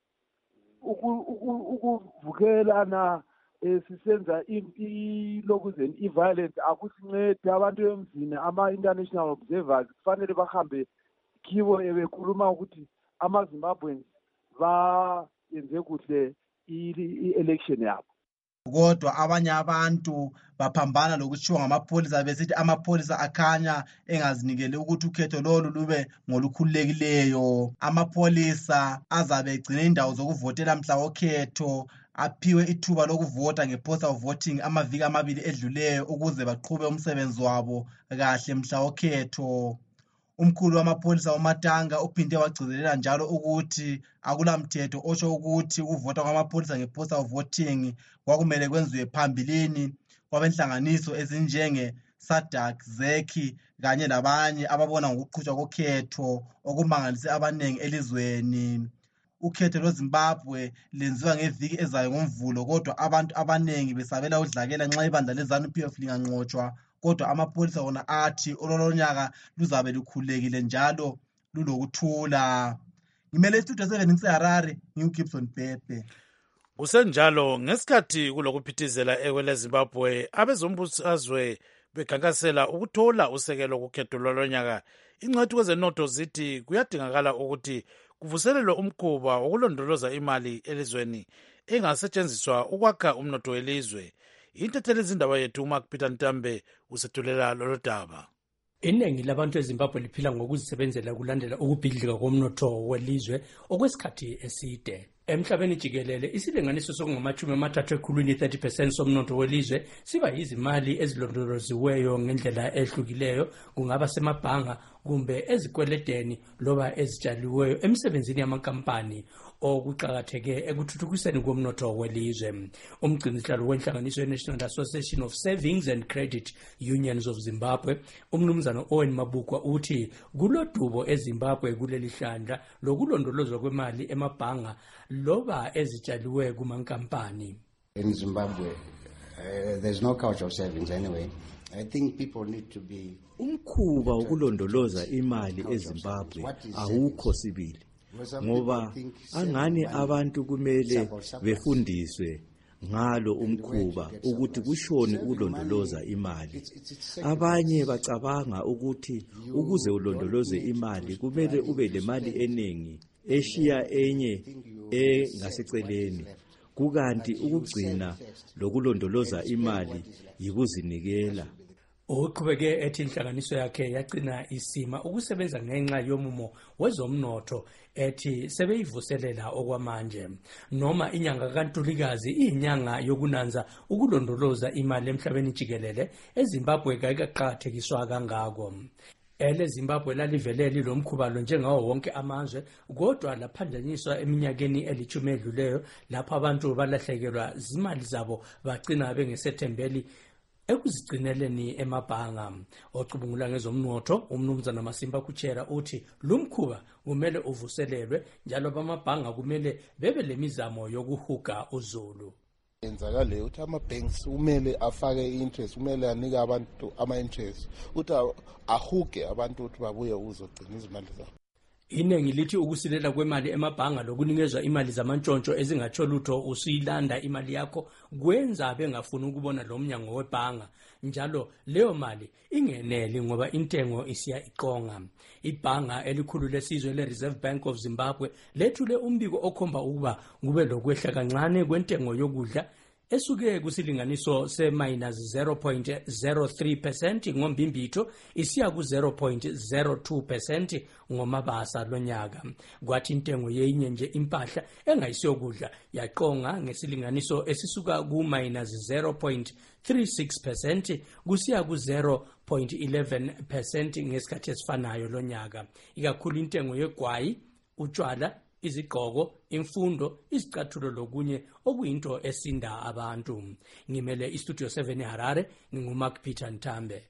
ukuvukelana sisenza ilokuzeni i-violence akusincede. Abantu emzini ama-international observers kufanele bahambe kibo ebekhuluma ukuthi amaZimbabweans bayenze kuhle i-election yabo. Kodwa abanye abantu baphambana lokutshiwo ngamapolisa besithi amapolisa akhanya engazinikele ukuthi ukhetho lolu lube ngolukhululekileyo. Amapolisa azabe egcine indawo zokuvotela mhla wokhetho aphiwe ithuba lokuvota nge-postal voting amaviki amabili edluleyo ukuze baqhube umsebenzi wabo kahle mhla wokhetho. Umkhulu wamapolisa uMatanga uphinde wagcizelela njalo ukuthi akulamthetho osho ukuthi ukuvota kwamapolisa nge-postal voting kwakumele kwenziwe phambilini kwabenhlanganiso ezinjenge SADC, ZECI kanye labanye ababona ngokuqhutshwa kokhetho okumangalise abanengi elizweni. Ukhetho lweZimbabwe lenziwa ngeviki ezayo ngoMvulo, kodwa abantu abanengi besabela udlakela nxa ibandla leZANU-P F linganqotshwa. Kodwa amapolisa wona athi ololonyaka luzabe lukhululekile njalo lulokuthula. Ngimele istudio seven ngiseHarare, ngiuGibson Bhebhe. Kusenjalo ngesikhathi kulokuphithizela ekwele Zimbabwe abezombusazwe bekhankasela ukuthola usekelo kukhetho lolonyaka, ingcwethi kwezenotho zithi kuyadingakala ukuthi kuvuselelwe umkhuba wokulondoloza imali elizweni engasetshenziswa ukwakha umnotho welizwe. Intatheli izindaba yethu uMark Peter Ntambe usethulela lolu daba. Iningi labantu eZimbabwe liphila ngokuzisebenzela kulandela ukubhidlika komnotho welizwe okwesikhathi eside. Emhlabeni jikelele isilinganiso sokungamachumi amathathu ekhulwini thirty percent somnotho welizwe siba yizimali ezilondoloziweyo ngendlela ehlukileyo, kungaba semabhanga kumbe ezikweledeni loba ezitshaliweyo emsebenzini yamankampani okuqakatheke ekuthuthukiseni komnotho welizwe. Umgcinisihlalo wenhlanganiso ye-National Association of Savings and Credit Unions of Zimbabwe, umnumzana Owen Mabukwa, uthi kulodubo eZimbabwe kuleli hlandla lokulondolozwa kwemali emabhanga loba ezitshaliwe kumankampani. In Zimbabwe, uh, there's no culture of savings anyway. I think people need to be umkhuba ukulondoloza imali eZimbabwe awukho sibili, ngoba angani abantu kumele befundiswe ngalo umkhuba ukuthi kushoni ukulondoloza imali. Abanye bacabanga ukuthi ukuze ulondoloze imali kumele ube lemali eningi eshiya enye engaseceleni, kukanti ukugcina lokulondoloza imali yikuzinikela. Uqhubeke ethi inhlanganiso yakhe yagcina isima ukusebenza ngenxa yomumo wezomnotho ethi sebeyivuselela okwamanje. Noma inyanga kaNtulikazi iyinyanga yokunanza ukulondoloza imali emhlabeni jikelele, eZimbabwe kayikaqakathekiswa kangako. Ele Zimbabwe lalivele lilomkhuba lo njengawo wonke amazwe, kodwa laphandanyiswa eminyakeni elithumi edluleyo lapho abantu balahlekelwa zimali zabo bagcina bengesethembeli ekuzigcineleni emabhanga. Ocubungula ngezomnotho umnumzana Masimba Kuchera uthi lumkhuba kumele uvuselelwe, njalo bamabhanga kumele bebe lemizamo yokuhuga uzulu. Enzakale uthi ama-banks kumele afake i-interest, kumele anike abantu ama-interest uthi ahuge abantu ukuthi babuye uzogcina izimali zabo. Iningi lithi ukusilela kwemali emabhanga lokunikezwa imali zamantshontsho ezingatsho lutho usuyilanda imali yakho kwenza bengafuni ukubona lo mnyango webhanga, njalo leyo mali ingeneli ngoba intengo isiya iqonga. Ibhanga elikhulu lesizwe le-Reserve Bank of Zimbabwe lethule umbiko okhomba ukuba kube lokwehla kancane kwentengo yokudla esuke kusilinganiso se-minus zero point zero three percent ngombimbitho isiya ku-zero point zero two percent ngomabasa lonyaka. Kwathi intengo yenye nje impahla engayisiyokudla yaqonga ngesilinganiso esisuka ku-minus zero point three six percent kusiya ku-zero point eleven percent ngesikhathi esifanayo lonyaka. Ikakhulu intengo yegwayi, utshwala, izigqoko, imfundo, izicathulo lokunye okuyinto esinda abantu. Ngimele iStudio seven eHarare, nginguMark Peter Ntambe.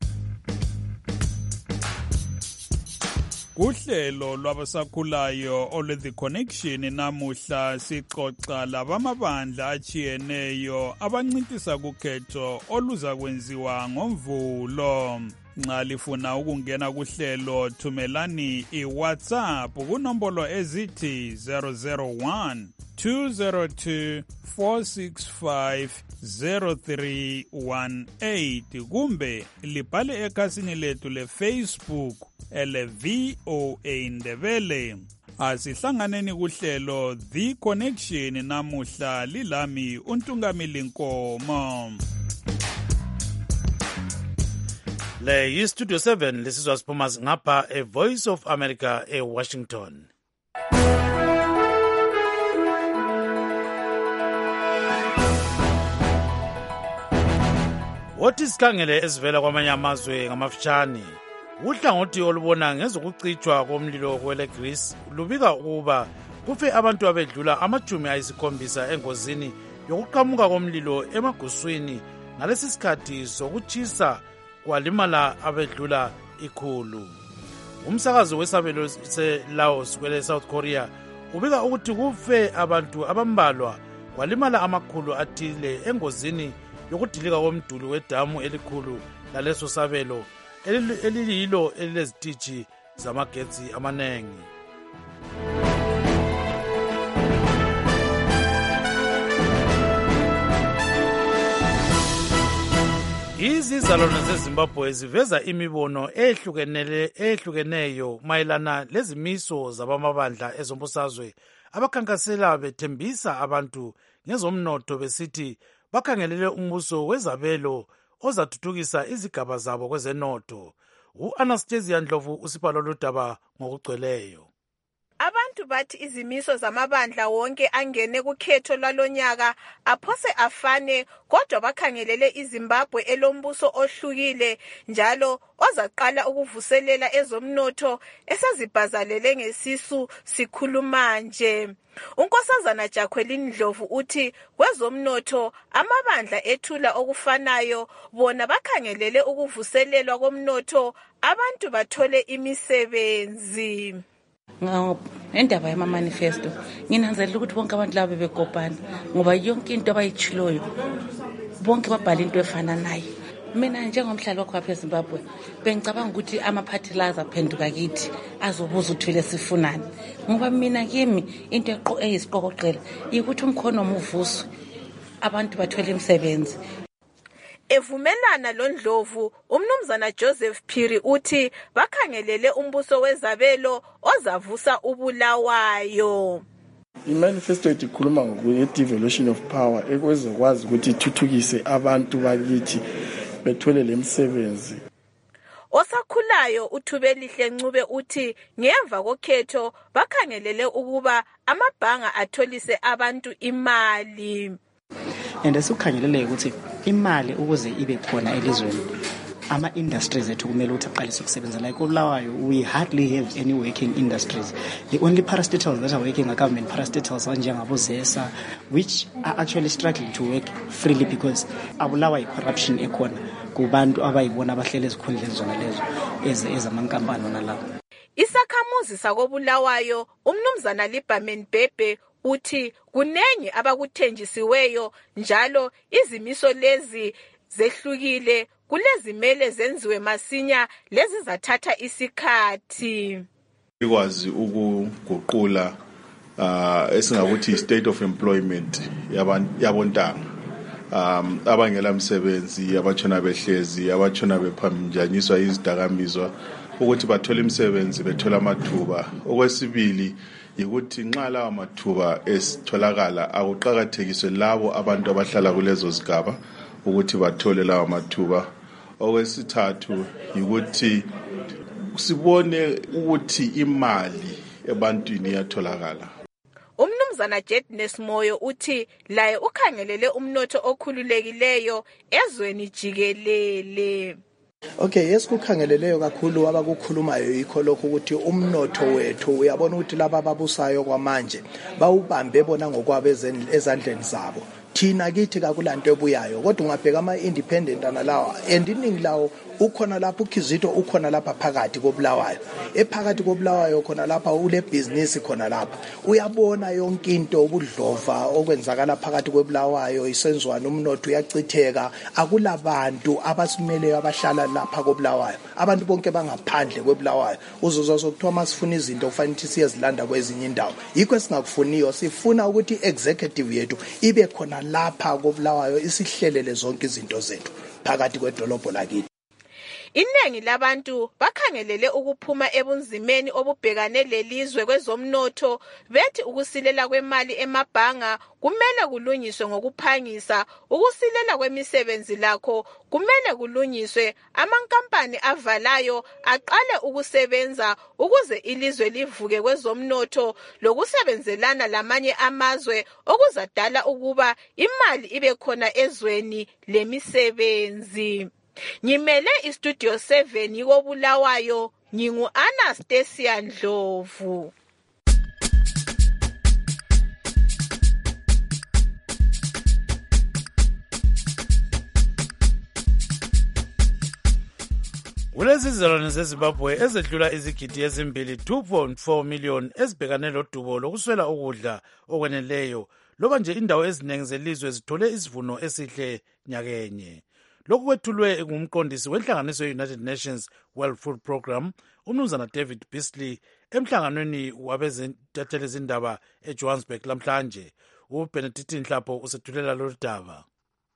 Kuhlelo lwabasakhulayo olwe The Connection namuhla sixoxa labamabandla achiyeneyo abancintisa kukhetho oluza kwenziwa ngoMvulo. Nxa lifuna ukungena kuhlelo thumelani iWhatsApp kunombolo ezithi zero zero one two zero two four six five zero three one eight kumbe libhale ekhasini lethu leFacebook ele V O A Ndebele. Asihlanganeni kuhlelo The Connection namuhla, lilami uNtungamili Nkomo. Le yiStudio seven lesizwa siphuma ngapha e Voice of America e Washington. Wothi sikhangele esivela kwamanye amazwe ngamafitshane. Uhlangothi olubona ngezokucitshwa komlilo kwele Greece lubika ukuba kufe abantu abedlula amajumi ayisikhombisa engozini yokuqhamuka komlilo emaguswini ngalesi sikhathi sokuchisa kwalimala abedlula ikhulu. Umsakazo wesabelo se-Laos kwele South Korea ubika ukuthi kufe abantu abambalwa kwalimala amakhulu athile engozini yokudilika komduli wedamu elikhulu laleso sabelo elililo elilezitiji zamagetsi amanengi. Izizalwane zeZimbabwe ziveza imibono ehlukeneyo mayelana lezimiso zabamabandla ezombusazwe abakhankasela bethembisa abantu ngezomnotho besithi bakhangelele umbuso wezabelo ozathuthukisa izigaba zabo kwezenotho. U-Anastasia Ndlovu usipha lolu daba ngokugcweleyo. Abantu bathi izimiso zamabandla wonke angene kukhetho lwalonyaka aphose afane, kodwa bakhangelele iZimbabwe elombuso ohlukile njalo ozaqala ukuvuselela ezomnotho esezibhazalele ngesisu sikhuluma nje. Unkosazana Jacqueline Ndlovu uthi kwezomnotho amabandla ethula okufanayo, bona bakhangelele ukuvuselelwa komnotho abantu bathole imisebenzi. Ngendaba yama-manifesto nginanzelela ukuthi bonke abantu laba bebekopana ngoba yonke into abayichiloyo bonke babhala into efana nayo. Mina njengomhlali wakho lapha eZimbabwe bengicabanga ukuthi ama-party laws aphenduka kithi azobuza uthwele sifunani, ngoba mina kimi into eyisiqokoqela ukuthi umkhono umuvuswe abantu bathole imisebenzi. Evumelana lo Ndlovu, umnumzana Joseph Phiri uthi bakhangelele umbuso wezabelo ozavusa ubulawayo. I-manifesto ethi ikhuluma nge-devolution of power ekwezokwazi ukuthi ithuthukise abantu bakithi bethole lemisebenzi. Osakhulayo uThubelihle Ncube uthi ngemva kokhetho bakhangelele ukuba amabhanga atholise abantu imali. And esikukhangelele ukuthi imali ukuze ibe khona elizweni ama-industries ethu kumele ukuthi aqalise ukusebenza. Like Bulawayo, we hardly have any working industries. The only parastatals that are working are government parastatals njengabo ZESA, which are actually struggling to work freely because abulawa corruption ekhona kubantu abayibona abahlele ezikhundleni zona lezo ezamankampani nalapho. Isakhamuzi sakobulawayo umnumzana Liberman Bhebhe uthi kunengi abakuthenjisiweyo njalo izimiso lezi zehlukile, kulezimele zenziwe masinya lezi zathatha isikhathi. Ikwazi ukuguqula uh, esingakuthi state of employment yabontanga um abangela msebenzi, abatshona behlezi, abatshona bephambanjiswa izidakamizwa ukuthi bathole imisebenzi, bethola amathuba. Okwesibili yikuthi nxa lawa mathuba esitholakala akuqakathekiswe labo abantu abahlala kulezo zigaba ukuthi bathole lawa mathuba. Okwesithathu yikuthi sibone ukuthi imali ebantwini iyatholakala. Umnumzana Jedness Moyo uthi laye ukhangelele umnotho okhululekileyo ezweni jikelele. Okay, yes, kukhangeleleyo kakhulu abakukhulumayo yikho lokho ukuthi umnotho wethu uyabona ukuthi laba ababusayo kwamanje bawubambe bona ngokwabo ezandleni zabo. Thina kithi kakulanto ebuyayo, kodwa ungabheka ama-independent analawa and iningi lawo ukhona lapha uKizito ukhona lapha phakathi koBulawayo. Ephakathi koBulawayo khona lapha ule business khona lapha. Uyabona yonke into ubudlova okwenzakala phakathi koBulawayo isenzwana umnotho uyachitheka, akulabantu abasimeleyo abahlala lapha koBulawayo. Abantu bonke bangaphandle koBulawayo. Uzozwa sokuthiwa masifuna izinto kufanele ukuthi siyezilanda kwezinye indawo. Yikho singakufuniyo, sifuna ukuthi executive yethu ibe khona lapha koBulawayo isihlelele zonke izinto zethu phakathi kwedolobho lakithi. Inengi labantu bakhangelele ukuphuma ebunzimeni obubhekane lelizwe kwezomnotho, bethi ukusilela kwemali emabhanga kumele kulungiswe ngokuphangisa, ukusilela kwemisebenzi lakho kumele kulungiswe, amankampani avalayo aqale ukusebenza ukuze ilizwe livuke kwezomnotho lokusebenzelana lamanye amazwe okuzadala ukuba imali ibe khona ezweni lemisebenzi. Ngimele iStudio seven yikobulawayo, ngingu Anastasia Ndlovu. Kulezi zizalwane zeZimbabwe ezedlula izigidi ezimbili two point four million ezibhekane lodubo lokuswela ukudla okweneleyo, loba nje indawo eziningi zelizwe zithole isivuno esihle nyakenye. Lokhu kwethulwe ngumqondisi wenhlanganiso ye-United Nations World Food Programme, umnumzana David Beasley, emhlanganweni wabezentatheli izindaba eJohannesburg lamhlanje. UBenedict Nhlapho usethulela lolu daba.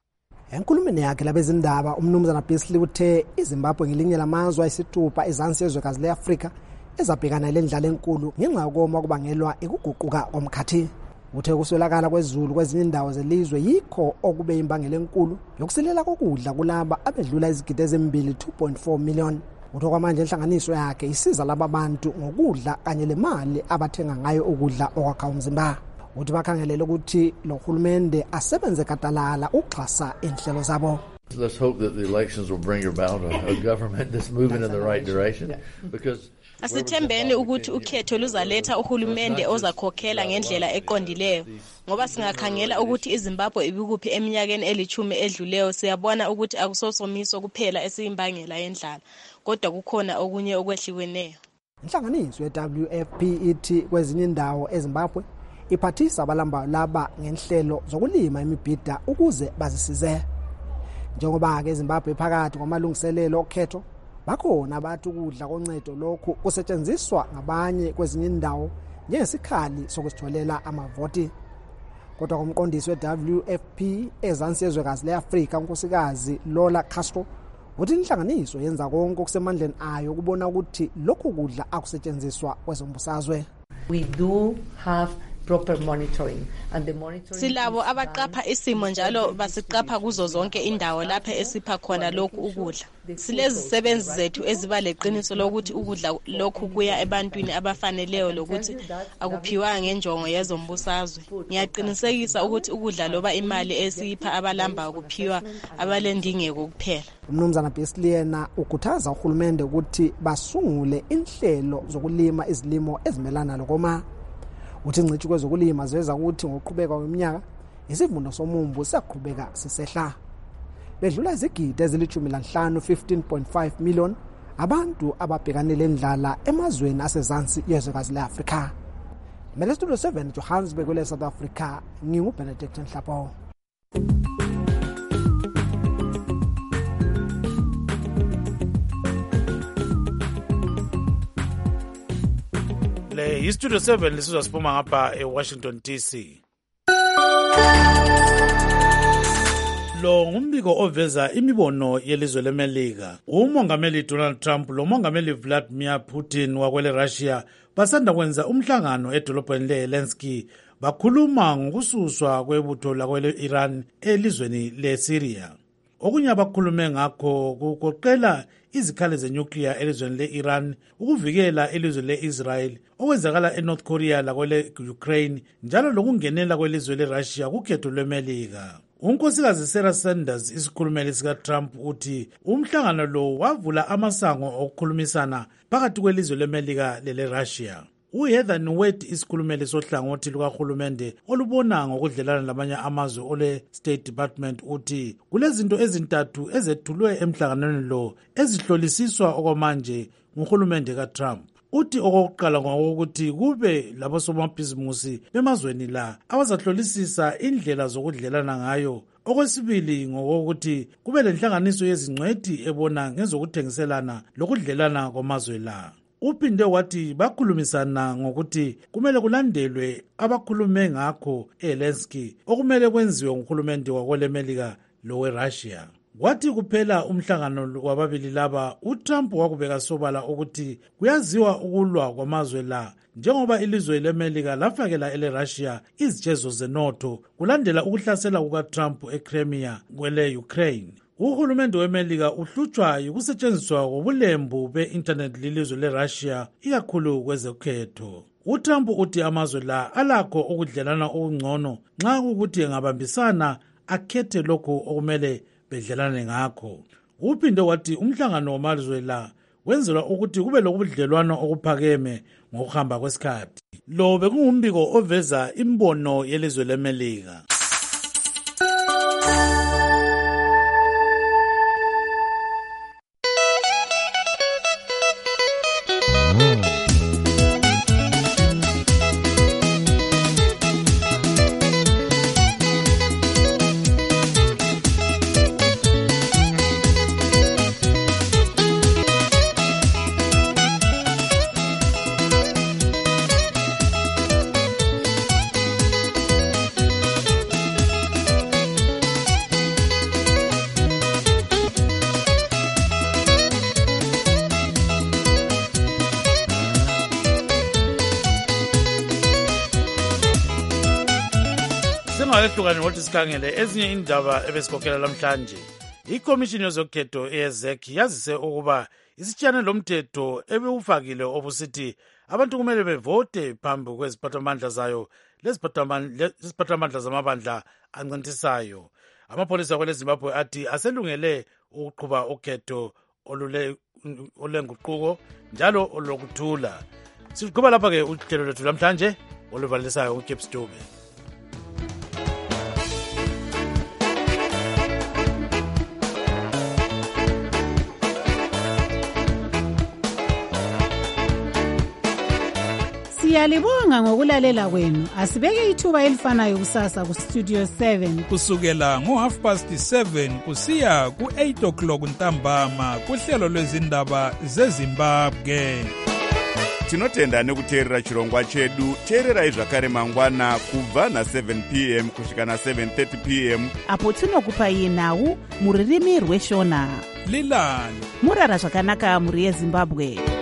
Enkulumeni yakhe labezindaba umnumzana Beasley uthe iZimbabwe ngelinye lamazwe ayisithupha ezansi yezwekazi le-Afrika ezabhekana lendlala enkulu ngenxa yokoma okubangelwa ikuguquka komkhathi. Uthe ukuswelakala kwezulu kwezinye indawo zelizwe yikho okube imbangela enkulu yokusilela kokudla kulaba abedlula izigidi ezimbili two point four million. Uthe kwamanje inhlanganiso yakhe isiza laba bantu ngokudla kanye lemali abathenga ngayo ukudla okwakha umzimba. Uthi bakhangelele ukuthi lo hulumende asebenze katalala ukuxhasa inhlelo zabo. Let's hope that the elections will bring about a, a government that's moving in the right direction, because asithembeni ukuthi ukhetho luzaletha uhulumende ozakhokhela ngendlela eqondileyo, ngoba singakhangela ukuthi iZimbabwe ibikuphi eminyakeni elithumi edluleyo siyabona ukuthi akusosomiso kuphela esiyimbangela yendlala, kodwa kukhona okunye okwehliweneyo. Inhlanganiso ye-W F P ithi kwezinye indawo eZimbabwe iphathisa abalamba laba ngenhlelo zokulima imibhida ukuze bazisize. Njengoba ke eZimbabwe phakathi kwamalungiselelo okhetho bakhona abantu ukudla koncedo lokhu kusetshenziswa ngabanye kwezinye indawo njengesikhali sokusitholela amavoti. Kodwa komqondisi we-W F P ezansi yezwekazi le-Afrika unkosikazi Lola Castro uthi inhlanganiso yenza konke okusemandleni ayo ukubona ukuthi lokhu kudla akusetshenziswa kwezombusazwe. We do have proper monitoring and the monitoring silabo abaqapha isimo njalo basiqapha kuzo zonke indawo lapha esipha khona lokhu ukudla. Silezisebenzi zethu eziba leqiniso lokuthi ukudla lokhu kuya ebantwini abafaneleyo lokuthi akuphiwa ngenjongo yezombusazwe. Ngiyaqinisekisa ukuthi ukudla loba imali esipha abalamba ukuphiwa abalendingeko kuphela. Umnumzana Beasley yena ukhuthaza uhulumende ukuthi basungule inhlelo zokulima izilimo ezimelana lokoma. Uthi ingcitshi kwezokulima zweza ukuthi ngokuqhubeka kweminyaka isivuno somumbu siyaqhubeka sisehla. Bedlula izigidi ezilithumi lanhlanu fifteen point five million abantu ababhekane lendlala emazweni asezansi yezwekazi le-Afrika. Mele Studio seven Johannesburg kwele South Africa, nginguBenedict Nhlapo. Le iStudio seven lisizwa siphuma ngapha eWashington D C. Lo ngumbiko oveza imibono yelizwe leMelika. Umongameli Donald Trump lo mongameli Vladimir Putin wakwele Russia basanda kwenza umhlangano edolobheni leHelsinki bakhuluma ngokususwa kwebutho lakwele Iran elizweni leSyria. Okunye abakhulume ngakho kugoqela izikhali zenuclear elizweni le-Iran, ukuvikela elizwe le-Israel, okwenzakala eNorth Korea lakwele Ukraine, njalo lokungenela kwelizwe le-Russia kukhetho lweMelika. Unkosikazi Sarah Sanders, isikhulumeli sika-Trump, uthi umhlangano lo wavula amasango okukhulumisana phakathi kwelizwe leMelika lele-Russia. uHeather Nauert, isikhulumeli sohlangothi lukahulumende olubona ngokudlelana labanye amazwe ole State Department, uthi kulezinto ezintathu ezethulwe emhlanganweni lo ezihlolisiswa okwamanje nguhulumende kaTrump. Uthi okokuqala ngokuthi kube labosomabhizimusi bemazweni la abazahlolisisa indlela zokudlelana ngayo. Okwesibili ngokuthi kube lenhlanganiso yezingcwethi ebona ngezokuthengiselana lokudlelana kwamazwe la. Uphinde wathi bakhulumisana ngokuthi kumele kulandelwe abakhulume ngakho eHelsinki okumele kwenziwe nguhulumende wakweleMelika loweRussia. Wathi kuphela umhlangano wababili laba uTrump wakubeka sobala ukuthi kuyaziwa ukulwa kwamazwe la njengoba ilizwe leMelika lafakela eleRussia izijezo zenotho kulandela ukuhlasela kukaTrump eCrimea kwele Ukraine. Uhulumende weMelika uhlutshwa ukusetshenziswa kobulembu be-internet lilizwe leRussia ikakhulu kwezokhetho. uTrump uthi amazwe la alakho ukudlelana okungcono nxa ukuthi engabambisana akhethe lokho okumele bedlelane ngakho. Uphinde wathi umhlangano wamazwe la wenzelwa ukuthi kube lokubudlelwano okuphakeme ngokuhamba kwesikhathi. Lo bekungumbiko oveza imbono yelizwe leMelika. singakahlukani ngokuthi sikhangele ezinye indaba ebesikhokhela lamhlanje. Ikomishini yezokhetho E Z E C yazise ukuba isitshane lomthetho ebewufakile obusithi abantu kumele bevote phambi kweziphathamandla zayo leziphathamandla zamabandla ancintisayo. Amapholisa kwele Zimbabwe athi aselungele ukuqhuba ukhetho olenguquko njalo olokuthula. Siqhuba lapha ke uhlelo lwethu lamhlanje oluvalisayo uKeps Dube. Siyalibonga ngokulalela kwenu. Asibeke ithuba elifanayo kusasa ku Studio seven kusukela ngo half past seven kusiya ku eight o'clock ntambama kuhlelo lwezindaba zeZimbabwe. Tinotenda nekuteerera chirongwa chedu. Teererai zvakare mangwana kubva na seven p m kusvika na seven thirty p m apo tinokupai nhau muririmi rweshona. Lilani murara zvakanaka muri yeZimbabwe.